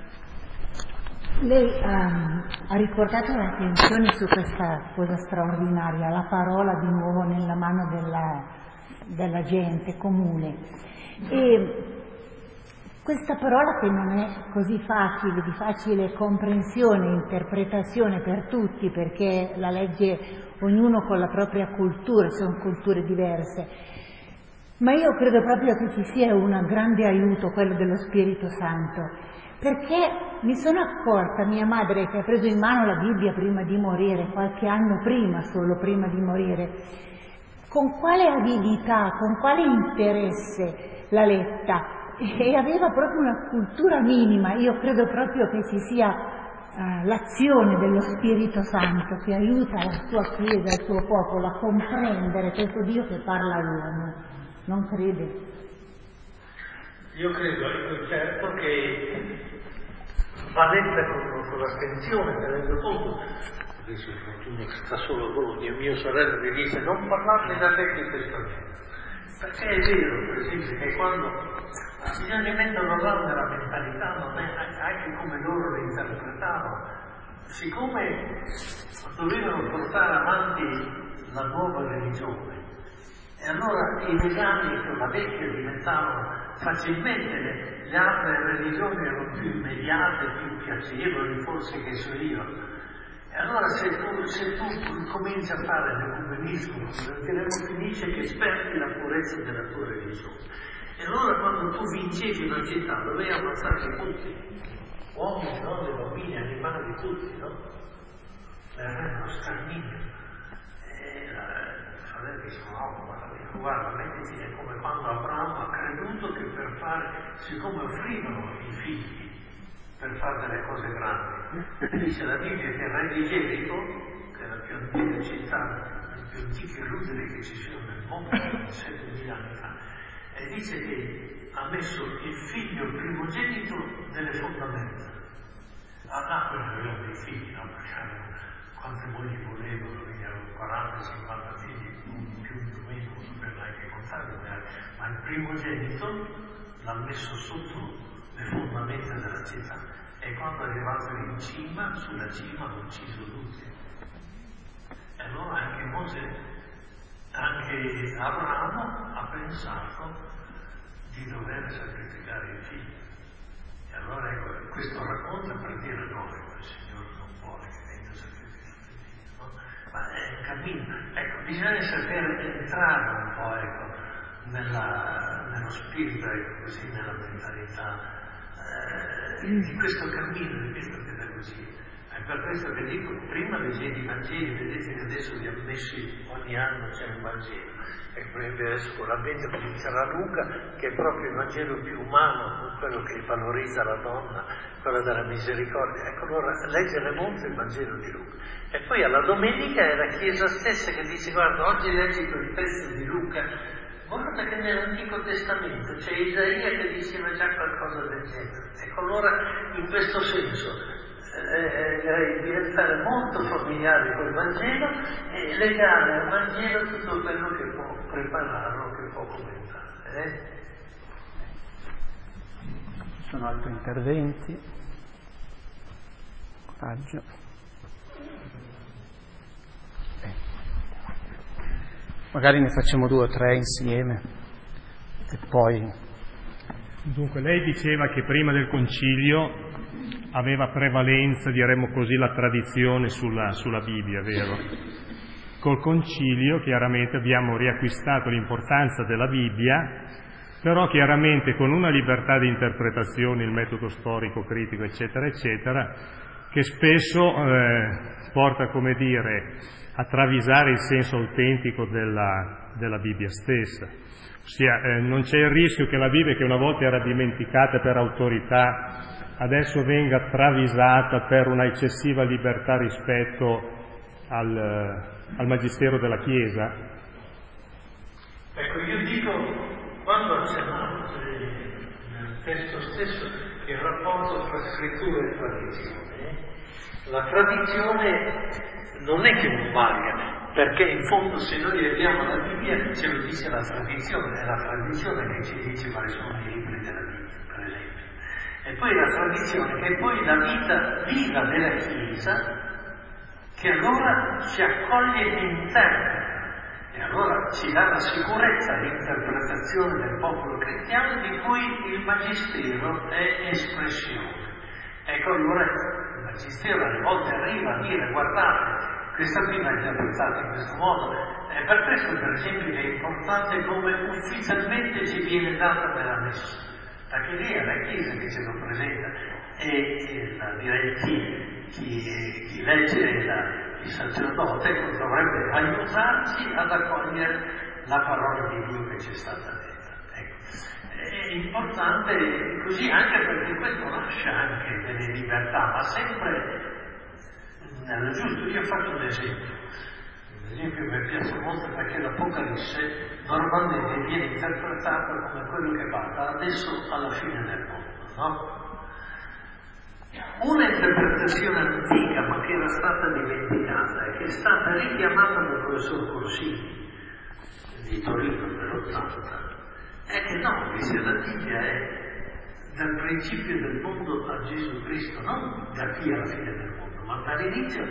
lei um, ha riportato l'attenzione su questa cosa straordinaria, la parola di nuovo nella mano della, della gente comune. E questa parola che non è così facile, di facile comprensione e interpretazione per tutti, perché la legge ognuno con la propria cultura, sono culture diverse, ma io credo proprio che ci sia un grande aiuto, quello dello Spirito Santo, perché mi sono accorta, mia madre che ha preso in mano la Bibbia prima di morire, qualche anno prima, solo prima di morire, con quale avidità, con quale interesse l'ha letta, e aveva proprio una cultura minima. Io credo proprio che ci sia uh, l'azione dello Spirito Santo che aiuta la sua Chiesa, il suo popolo a comprendere questo Dio che parla all'uomo. Non crede? Io credo, ecco, certo che va letta con, con l'attenzione, tenendo conto. Adesso il fortuna che sta solo a Bologna, mio sorella mi dice non parlarne da te di questo niente. Perché è vero, per esempio, che quando bisogna metterlo là nella mentalità, non è anche come loro lo interpretavano, siccome dovevano portare avanti la nuova religione, e allora i legami con la vecchia diventavano facilmente, le altre religioni erano più immediate, più piacevoli, forse che so io. E allora se tu, se tu cominci a fare l'ecumenismo, finisce che sperdi la purezza della tua religione. E allora quando tu vincevi una città dovevi ammazzarli tutti, uomini, donne, bambini, animali, tutti, no? Era uno sterminio. E la fratello dice, no, guarda, guarda, mettiti, è come quando Abramo ha creduto che per fare, siccome offrivano i figli per fare delle cose grandi, dice la Bibbia che il re di Gerico, che è la più antica città, le più antiche ruderi che ci sono nel mondo, settemila anni fa, e dice che ha messo il figlio primogenito nelle fondamenta. Ah, quelli avevano dei figli, no? Perché avevano, quante mogli volevano, quindi avevano quaranta cinquanta figli, uno più, uno meno, non sapevo neanche contare, ma il primogenito l'ha messo sotto le fondamenta della città, e quando è arrivato in cima, sulla cima hanno ucciso tutti. E allora anche Mosè, anche Abramo ha pensato di dover sacrificare il figlio. E allora ecco, questo racconta per dire no, ecco, il Signore non vuole che venga sacrificato il figlio, no? Ma è un cammino. Ecco, bisogna sapere entrare un po', ecco, nella, nello spirito, ecco, così, nella mentalità eh, di questo cammino, di questa pedagogia. È per questo che dico, prima leggevi i Vangeli, vedete che adesso li ha messi, ogni anno c'è un Vangelo. E per esempio adesso con l'avvento comincerà Luca, che è proprio il Vangelo più umano, quello che valorizza la donna, quello della misericordia. Ecco, allora leggere molto il Vangelo di Luca. E poi alla domenica è la Chiesa stessa che dice, guarda, oggi leggi quel testo di Luca, guarda che nell'Antico Testamento c'è Isaia che diceva già qualcosa del genere. Ecco, allora in questo senso Eh, diventare molto familiari col Vangelo e legare al Vangelo tutto quello che può prepararlo, che può commentare. Eh? Ci sono altri interventi? Coraggio. magari ne facciamo due o tre insieme e poi... Dunque, lei diceva che prima del concilio aveva prevalenza, diremmo così, la tradizione sulla, sulla Bibbia, vero? Col concilio chiaramente abbiamo riacquistato l'importanza della Bibbia, però chiaramente con una libertà di interpretazione, il metodo storico, critico, eccetera, eccetera, che spesso eh, porta, come dire, a travisare il senso autentico della, della Bibbia stessa. Ossia, eh, non c'è il rischio che la Bibbia, che una volta era dimenticata per autorità, adesso venga travisata per una eccessiva libertà rispetto al, al magistero della Chiesa? Ecco, io dico, quando accennavo nel testo stesso, il rapporto tra scrittura e tradizione, la tradizione non è che non valga, perché in fondo se noi leggiamo la Bibbia ce lo dice la tradizione, è la tradizione che ci dice quali sono i libri della Bibbia, per esempio. E poi la tradizione che poi la vita viva della Chiesa, che allora ci accoglie e interpreta, e allora ci dà la sicurezza l'interpretazione del popolo cristiano di cui il Magistero è espressione. Ecco, allora il Magistero alle volte arriva a dire: guardate, questa qui va interpretata in questo modo. È per questo, per esempio, che è importante come ufficialmente ci viene data nella messa, perché lì è la Chiesa che ce lo presenta, e, e la, direi chi, chi, chi legge la, il sacerdote dovrebbe aiutarci ad accogliere la parola di Dio che ci è stata detta. Ecco. È importante così, anche perché questo lascia anche delle libertà, ma sempre nel giusto. Io faccio un esempio, un esempio che mi piace molto, perché l'Apocalisse normalmente viene interpretato come quello che va da adesso alla fine del mondo, no? Una interpretazione antica, ma che era stata dimenticata e che è stata richiamata dal professor Corsini di Torino nell'ottanta, è che no, dice la Bibbia è dal principio del mondo a Gesù Cristo, non da qui alla fine del mondo, ma dall'inizio.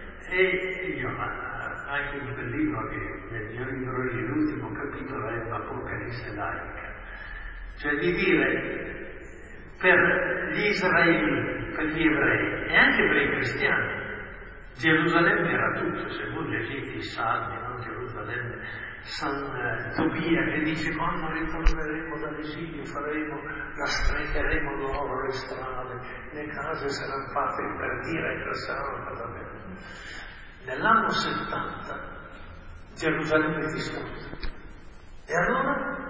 E io anche in quel libro, che nel mio libro l'ultimo capitolo è l'Apocalisse laica, cioè di dire per gli israeliti, per gli ebrei e anche per i cristiani, Gerusalemme era tutto. Se voi leggete i salmi, no? Gerusalemme, San eh, Tobia che dice: quando ritorneremo dall'esilio faremo, rastregheremo l'oro, le strade, le case saranno fatte per dire che saranno cosa bella. Nell'anno settanta Gerusalemme è distrutta. E allora?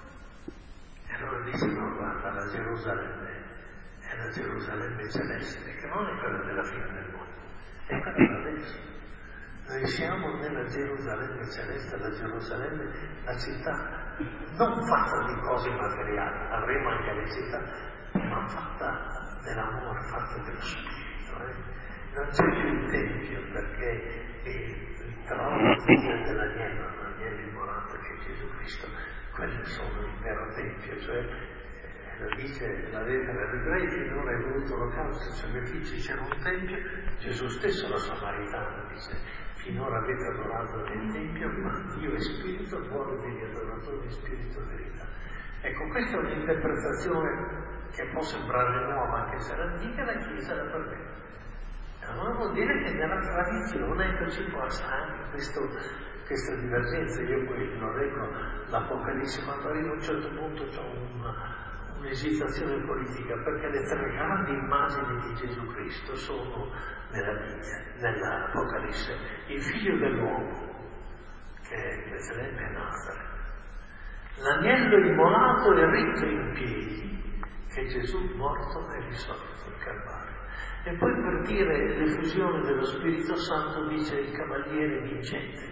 E allora dice: no, guarda, la Gerusalemme è la Gerusalemme celeste, che non è quella della fine del mondo, è quella adesso. Noi siamo nella Gerusalemme celeste, la Gerusalemme, la città non fatta di cose materiali, avremo anche le città, ma fatta dell'amore, fatta dello spirito. Eh? Non c'è più il Tempio, perché il trono dell'agnello, l'agnello immolato che è Gesù Cristo, quelli sono il vero Tempio, cioè eh, lo dice la lettera agli ebrei: finora è voluto l'olocausto, sacrifici, c'era un Tempio. Gesù stesso, la Samaritana, dice: finora avete adorato nel Tempio, ma Dio è spirito, vuole degli adoratori in spirito e verità. Ecco, questa è un'interpretazione che può sembrare nuova, anche se l'antica, la Chiesa la permette. Allora vuol dire che nella tradizione ecco, ci può essere anche questo, questa divergenza. Io poi lo leggo l'Apocalisse, quando arrivo a un certo punto ho una, un'esitazione politica, perché le tre grandi immagini di Gesù Cristo sono nella Bibbia, nell'Apocalisse: il figlio dell'uomo, che è Betlemme e Nazareth, l'agnello immolato e ritto in piedi, che è Gesù morto e risorto al Calvario. E poi, per dire l'effusione dello Spirito Santo, dice il cavaliere vincente.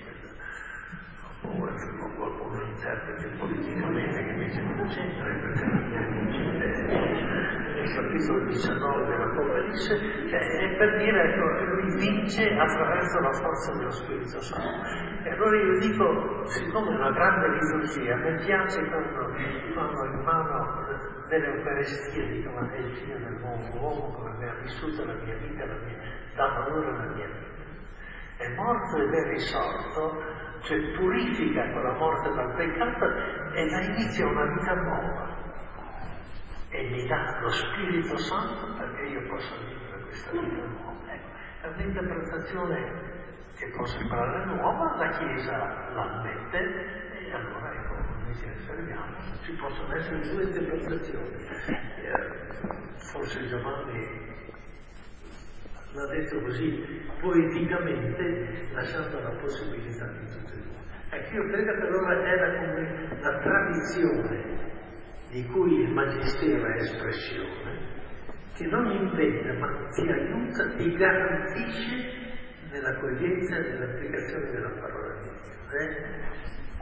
Ho paura che qualcuno interpreti politicamente che invece non c'entra, perché il cavaliere vincente nel capitolo diciannove dell'Apocalisse è per dire che ecco, lui vince attraverso la forza dello Spirito Santo. E allora io dico, siccome è una grande liturgia, mi piace quando fanno in mano delle Eucaristie, dicono: ma è il figlio del nuovo uomo, come me ha vissuto la mia vita, la mia, dà valore alla mia vita. È morto ed è risorto cioè purifica quella morte dal peccato e dà inizio a una vita nuova. E mi dà lo Spirito Santo perché io possa vivere questa vita nuova. Ecco, è un'interpretazione che può sembrare nuova, la Chiesa l'ammette e allora ecco, noi ci osserviamo, ci possono essere due interpretazioni. Eh, forse Giovanni l'ha detto così poeticamente, lasciando la possibilità di tutte e due. Ecco, io credo che allora era come la tradizione di cui il Magistero è espressione, che non inventa ma ti aiuta, ti garantisce nell'accoglienza e nell'applicazione della parola di Dio. Eh?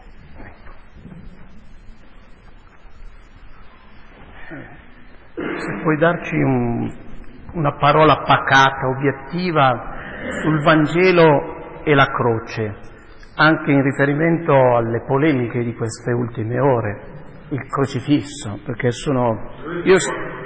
Se puoi darci un, una parola pacata, obiettiva sul Vangelo e la croce, anche in riferimento alle polemiche di queste ultime ore, il crocifisso, perché sono... Io...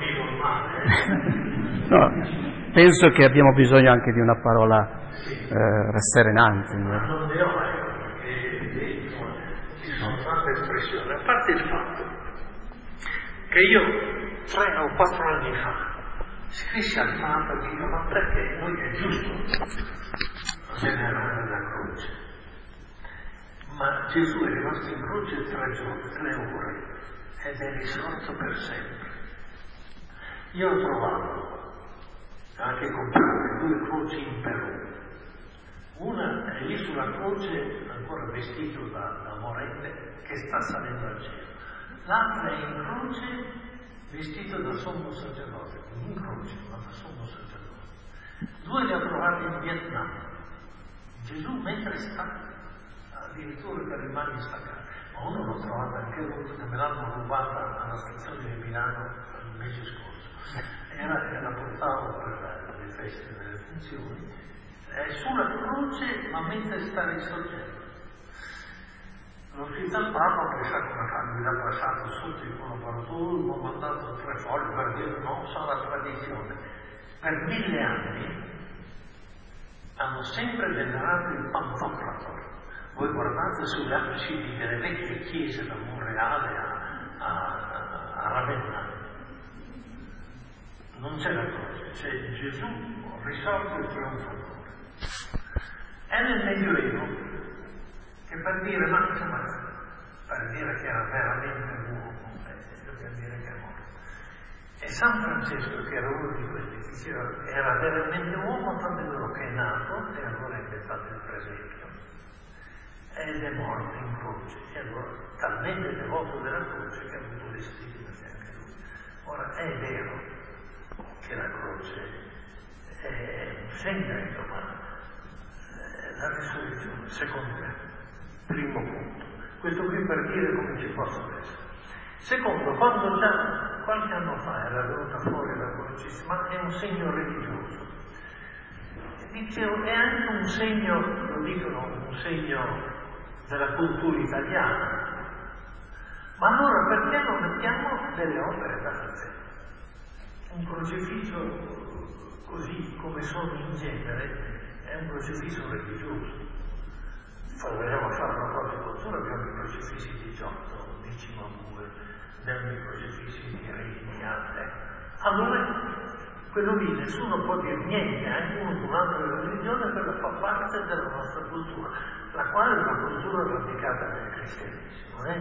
no, penso che abbiamo bisogno anche di una parola eh, rasserenante. Ma non ne ho, perché ci sono tante espressioni, a parte il fatto che io tre o quattro anni fa scrissi al Papa e dico ma perché noi è giusto venerare la croce, ma Gesù è rimasto in croce tre giorni, tre ore ed è risorto per sempre. Io ho trovato anche comprate due croci in Perù, una è lì sulla croce ancora vestito da, da morente che sta salendo al cielo, l'altra è in croce vestito da sommo sacerdote, in croce, ma da sommo sacerdote. Due le ho trovate in Vietnam. Gesù mentre sta, addirittura per le mani staccate, ma uno l'ho trovata anche l'altro che me l'hanno rubata alla stazione di Milano il mese scorso. Era che la portavo per le feste delle funzioni, è sulla croce ma mentre sta risorgendo. L'ho scritto al Papa che sa come fa, mi l'ha passato sotto il collaboratore, mi ha mandato tre fogli per dire no, sa la tradizione. Per mille anni hanno sempre venerato il Pantocrator. Voi guardate sulle absidi delle vecchie chiese da Monreale a, a, a Ravenna. Non c'è la croce, c'è Gesù risorto e trionfatore. È nel Medioevo che per dire, ma insomma, per dire che era veramente uomo, eh, dobbiamo dire che è morto. E San Francesco, che era uno di quelli, diceva che era veramente uomo, tanto vero che è nato, e allora ha inventato il presepio, ed è morto in croce, e allora talmente devoto della croce che ha avuto le stigme anche lui. Ora, è vero che la croce è un segno, ma la risurrezione, secondo me, primo punto. Questo qui per dire come ci possono essere. Secondo, quando già qualche anno fa era venuta fuori la croce, ma è un segno religioso. Dicevo, è anche un segno, lo dicono, un segno della cultura italiana. Ma allora perché non mettiamo delle opere d'arte? Un crocifisso così come sono in genere è un crocifisso religioso. Proveremo a fare una cosa di cultura, abbiamo i crocifissi di Giotto, di Cimabue, abbiamo i crocifissi di Rini, altre. Allora, quello lì nessuno può dire niente, anche uno di un'altra religione, perché fa parte della nostra cultura, la quale è una cultura radicata nel cristianesimo. Eh?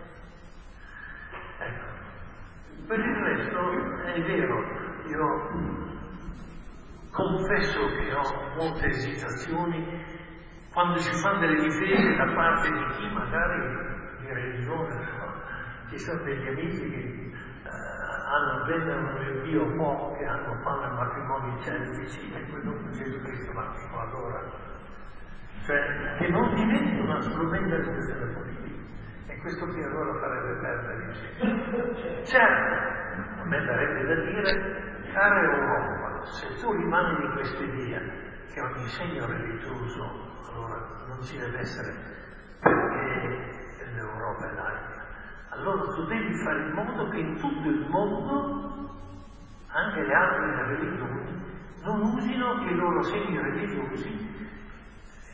Ecco. Per il resto è vero, io confesso che ho molte esitazioni quando si fanno delle difese da parte di chi magari di religione, no? Ci sono degli amici che eh, hanno venerano il Dio poco, che hanno fatto matrimoni celtici e poi dopo Gesù Cristo ma dico allora, cioè che non diventano strumentalizzazione politica, e questo qui allora farebbe perdere il senso. Certo, a me darebbe da dire, cara Europa, se tu rimani di questa idea che ogni segno religioso allora non ci deve essere perché l'Europa è laica, allora tu devi fare in modo che in tutto il mondo anche le altre religioni non usino i loro segni religiosi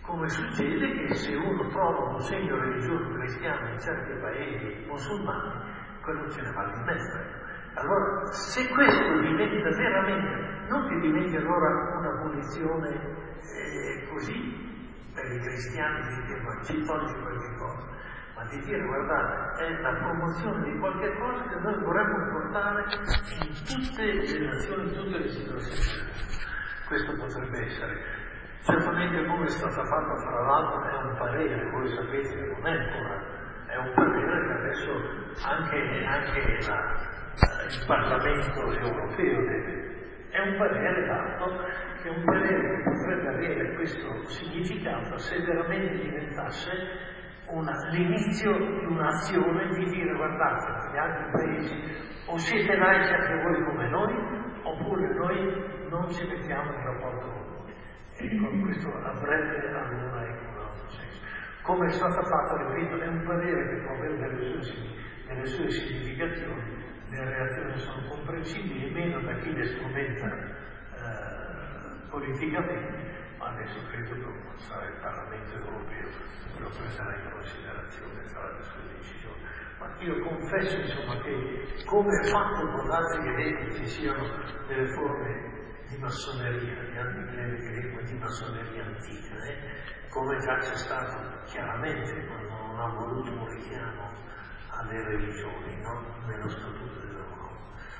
Come succede che se uno trova un segno religioso cristiano in certi paesi musulmani, quello ce ne va di mezzo. Allora, se questo diventa veramente, non che diventi allora una punizione eh, così per i cristiani di dire ma ci togli qualche cosa, ma di dire guardate, è la promozione di qualche cosa che noi vorremmo portare in tutte le nazioni, in tutte le situazioni. Questo potrebbe essere. Certamente come è stata fatta fra l'altro è un parere, voi sapete che non è ancora, è un parere che adesso anche, anche la, il Parlamento europeo deve, è un parere dato, che è un parere che potrebbe avere questo significato se veramente diventasse una, l'inizio di un'azione di dire guardate, gli altri paesi o siete laici anche voi come noi, oppure noi non ci mettiamo in rapporto con voi. E con questo avrebbe allora ecco, un altro senso. Come è stata fatta, ripeto, è un parere che può avere delle sue, delle sue significazioni, le reazioni sono comprensibili, meno da chi le strumenta eh, politicamente, ma adesso credo che sarà il Parlamento europeo che lo prenderà in considerazione, sarà le sue decisioni. Ma io confesso insomma che come è fatto può darsi che dentro ci siano delle forme di massoneria, di anticlericalismo e di massoneria antica, eh? Come già c'è stato chiaramente quando non ha voluto un richiamo alle religioni, no? Nello Statuto dell'Europa.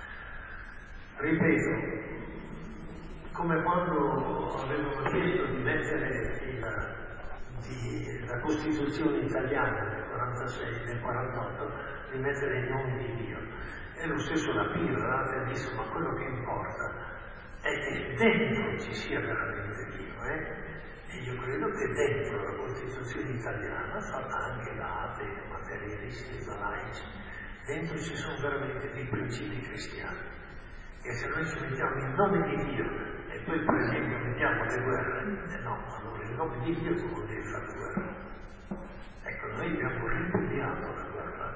Ripeto, come quando avevano chiesto di mettere il, di, la Costituzione italiana del quarantasei, del quarantotto, di mettere il nome di Dio. E lo stesso la Pirra ha detto, ma quello che importa è che dentro ci sia veramente Dio, eh? E io credo che dentro la Costituzione italiana, fatta anche da atei, materialisti, da laici, dentro ci sono veramente dei principi cristiani. E se noi ci mettiamo il nome di Dio e poi per esempio mettiamo le guerre, eh no, allora il nome di Dio non vuol dire fare guerra. Ecco, noi abbiamo ripudiato la guerra,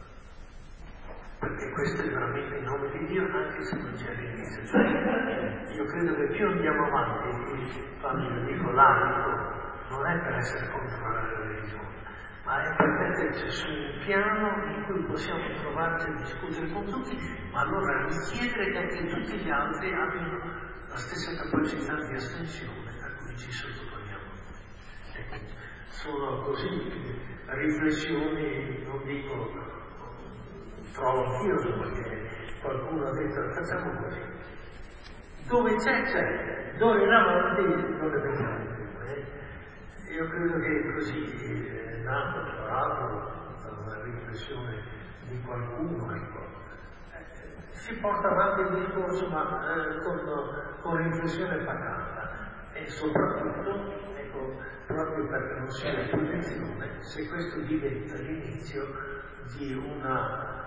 perché questo è veramente il nome di Dio, anche se non c'è all'inizio. Cioè, io credo che più andiamo avanti, quando io dico l'abito, non è per essere contro la religione, ma è per metterci su un piano in cui possiamo trovarci a discutere con tutti, ma allora richiedere che anche tutti gli altri abbiano la stessa capacità di astensione a cui ci sottoponiamo noi. Ecco, sono così riflessioni, non dico, trovo anch'io perché qualcuno ha detto facciamo così. Dove c'è c'è, dove davanti non ne vediamo più. Eh? Io credo che così è nato tra l'altro da una riflessione di qualcuno, ecco. Eh, si porta avanti il discorso ma eh, con, con riflessione pacata e soprattutto ecco, proprio perché non sia punizione, se questo diventa l'inizio di una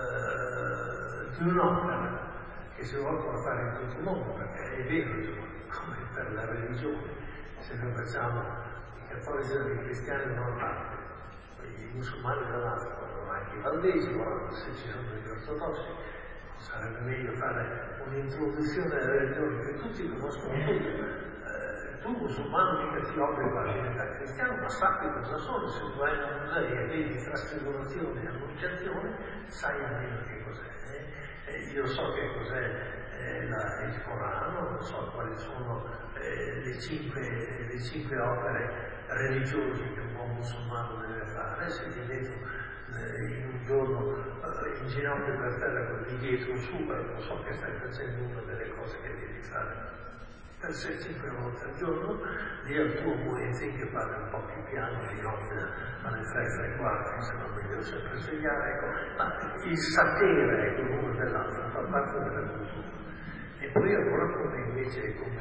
Uh, di un'opera che si vuole portare in tutto il mondo, perché è vero, insomma, come per la religione, se noi facciamo i cattolici e i cristiani da una parte, i musulmani dall'altra, anche i valdesi, o se ci sono degli ortodossi, sarebbe meglio fare un'introduzione alla religione che tutti conoscono tutto. Tu musulmano mica ti obbliga a diventare cristiano, ma sappi cosa sono. Se tu vai in un museo e vedi trasfigurazione e annunciazione, sai almeno che cos'è. Eh? E io so che cos'è eh, la, il Corano, so quali sono eh, le, cinque, le cinque opere religiose che un buon musulmano deve fare. Se ti vedo eh, in un giorno eh, in ginocchio per terra con di dietro su, lo so che stai facendo una delle cose che devi fare per sé cinque volte al giorno, di al tuo muezzin che parla un po' più piano di notte alle tre, tre e quarto, se non mi devo sempre svegliare, ecco, ma il sapere ecco, l'uno dell'altro fa parte della cultura. E poi allora come invece come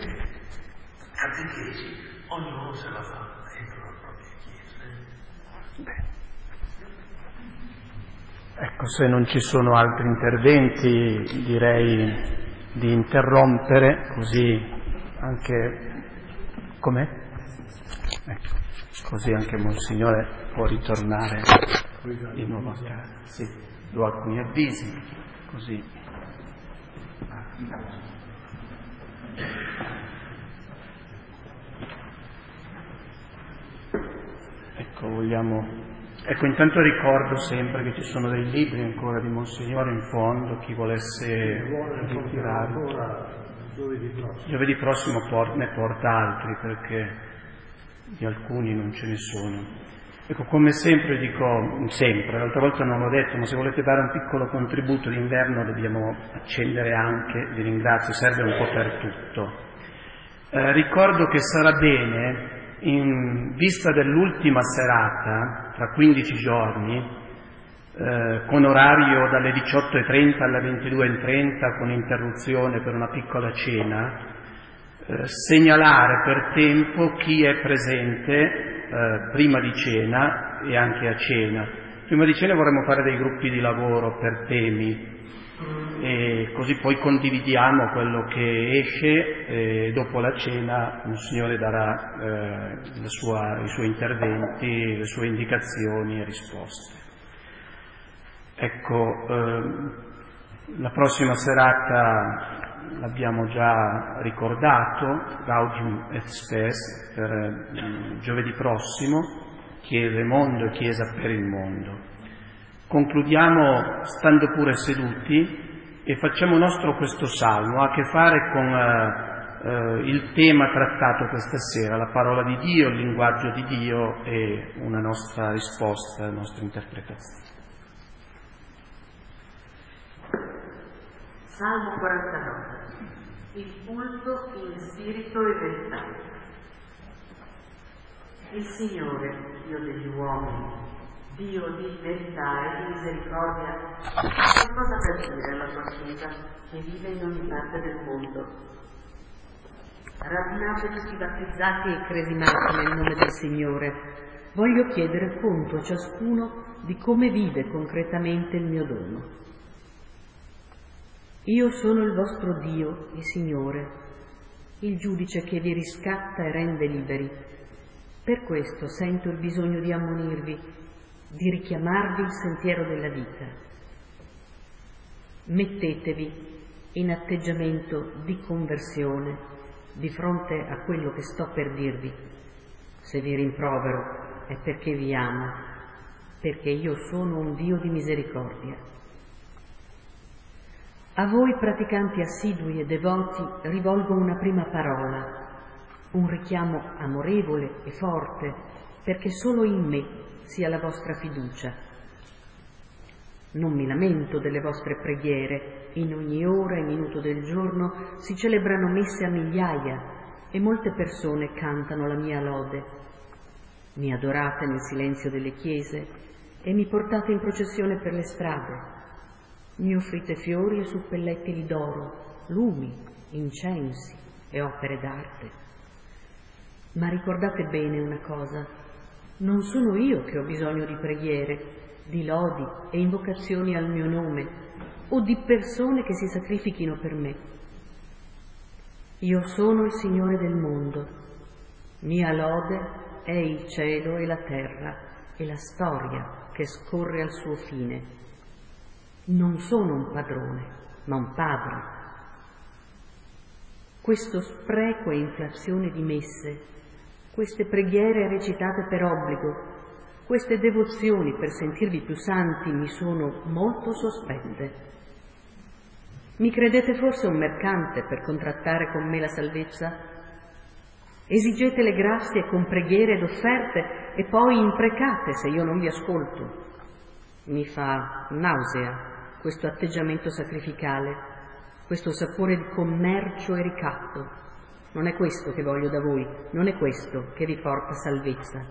catechesi, ognuno se la fa dentro la propria chiesa. Eh? Ecco, se non ci sono altri interventi direi di interrompere così anche com'è? Ecco, così anche Monsignore può ritornare di nuovo a casa. Sì, do alcuni avvisi, così. ecco, vogliamo... Ecco, intanto ricordo sempre che ci sono dei libri ancora di Monsignore in fondo, chi volesse ritirarli. Giovedì prossimo. Giovedì prossimo por- ne porta altri, perché di alcuni non ce ne sono. Ecco, come sempre dico, sempre, l'altra volta non l'ho detto, ma se volete dare un piccolo contributo d'inverno dobbiamo accendere anche, vi ringrazio, serve un po' per tutto. Eh, ricordo che sarà bene, in vista dell'ultima serata, tra quindici giorni, eh, con orario dalle diciotto e trenta alle ventidue e trenta, con interruzione per una piccola cena, eh, segnalare per tempo chi è presente eh, prima di cena e anche a cena. Prima di cena vorremmo fare dei gruppi di lavoro per temi, e così poi condividiamo quello che esce e dopo la cena il Signore darà eh, la sua, i suoi interventi, le sue indicazioni e risposte. Ecco, ehm, la prossima serata l'abbiamo già ricordato, Gaudium et Spes, per eh, giovedì prossimo, Chiesa e Mondo e Chiesa per il Mondo. Concludiamo stando pure seduti e facciamo nostro questo salmo, ha a che fare con eh, eh, il tema trattato questa sera, la parola di Dio, il linguaggio di Dio e una nostra risposta, la nostra interpretazione. Salmo quarantanove. Il culto in spirito e verità. Il Signore, Dio degli uomini, Dio di verità e di misericordia, ha qualcosa da dire alla sua Chiesa che vive in ogni parte del mondo. Radunate tutti i battezzati e cresimati nel nome del Signore. Voglio chiedere conto a ciascuno di come vive concretamente il mio dono. Io sono il vostro Dio, il Signore, il giudice che vi riscatta e rende liberi. Per questo sento il bisogno di ammonirvi, di richiamarvi il sentiero della vita. Mettetevi in atteggiamento di conversione di fronte a quello che sto per dirvi. Se vi rimprovero è perché vi amo, perché io sono un Dio di misericordia. A voi praticanti assidui e devoti rivolgo una prima parola, un richiamo amorevole e forte, perché solo in me sia la vostra fiducia. Non mi lamento delle vostre preghiere, in ogni ora e minuto del giorno si celebrano messe a migliaia e molte persone cantano la mia lode. Mi adorate nel silenzio delle chiese e mi portate in processione per le strade. Mi offrite fiori e suppellettili d'oro, lumi, incensi e opere d'arte. Ma ricordate bene una cosa, non sono io che ho bisogno di preghiere, di lodi e invocazioni al mio nome, o di persone che si sacrifichino per me. Io sono il Signore del mondo. Mia lode è il cielo e la terra e la storia che scorre al suo fine. Non sono un padrone, ma un padre. Questo spreco e inflazione di messe, queste preghiere recitate per obbligo, queste devozioni per sentirvi più santi mi sono molto sospette. Mi credete forse un mercante per contrattare con me la salvezza? Esigete le grazie con preghiere ed offerte e poi imprecate se io non vi ascolto. Mi fa nausea questo atteggiamento sacrificale, questo sapore di commercio e ricatto. Non è questo che voglio da voi, non è questo che vi porta salvezza.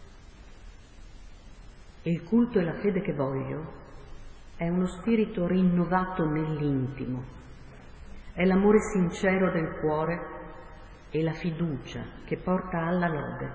Il culto e la fede che voglio è uno spirito rinnovato nell'intimo, è l'amore sincero del cuore e la fiducia che porta alla lode,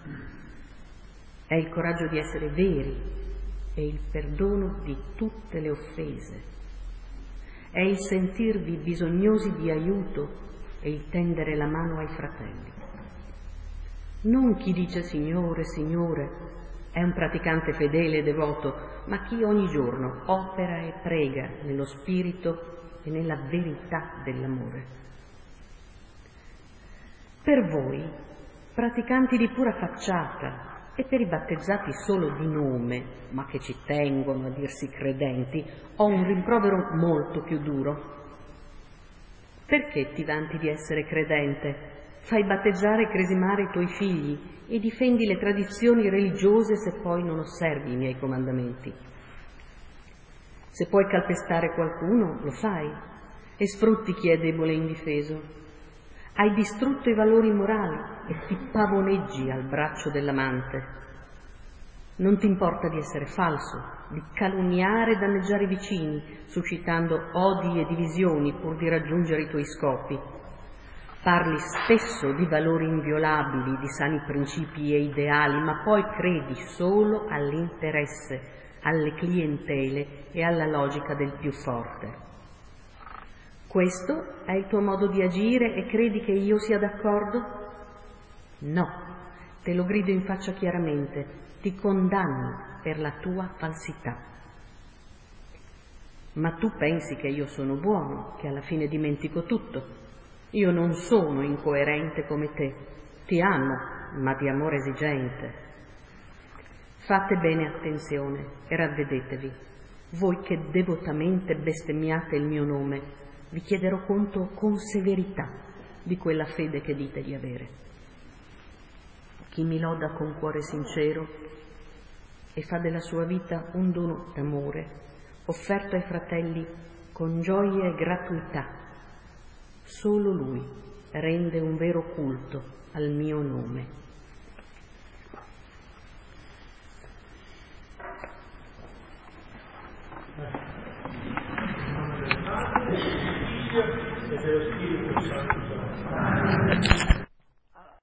è il coraggio di essere veri e il perdono di tutte le offese, è il sentirvi bisognosi di aiuto e il tendere la mano ai fratelli. Non chi dice Signore, Signore è un praticante fedele e devoto, ma chi ogni giorno opera e prega nello spirito e nella verità dell'amore. Per voi, praticanti di pura facciata, E per i battezzati solo di nome, ma che ci tengono a dirsi credenti, ho un rimprovero molto più duro. Perché ti vanti di essere credente? Fai battezzare e cresimare i tuoi figli e difendi le tradizioni religiose se poi non osservi i miei comandamenti. Se puoi calpestare qualcuno, lo fai e sfrutti chi è debole e indifeso. Hai distrutto i valori morali e ti pavoneggi al braccio dell'amante. Non ti importa di essere falso, di calunniare e danneggiare i vicini, suscitando odi e divisioni pur di raggiungere i tuoi scopi. Parli spesso di valori inviolabili, di sani principi e ideali, ma poi credi solo all'interesse, alle clientele e alla logica del più forte. Questo è il tuo modo di agire e credi che io sia d'accordo? No, te lo grido in faccia chiaramente, ti condanno per la tua falsità. Ma tu pensi che io sono buono, che alla fine dimentico tutto. Io non sono incoerente come te, ti amo, ma di amore esigente. Fate bene attenzione e ravvedetevi. Voi che devotamente bestemmiate il mio nome, vi chiederò conto con severità di quella fede che dite di avere. Chi mi loda con cuore sincero e fa della sua vita un dono d'amore, offerto ai fratelli con gioia e gratuità, solo lui rende un vero culto al mio nome. E dello Spirito Santo.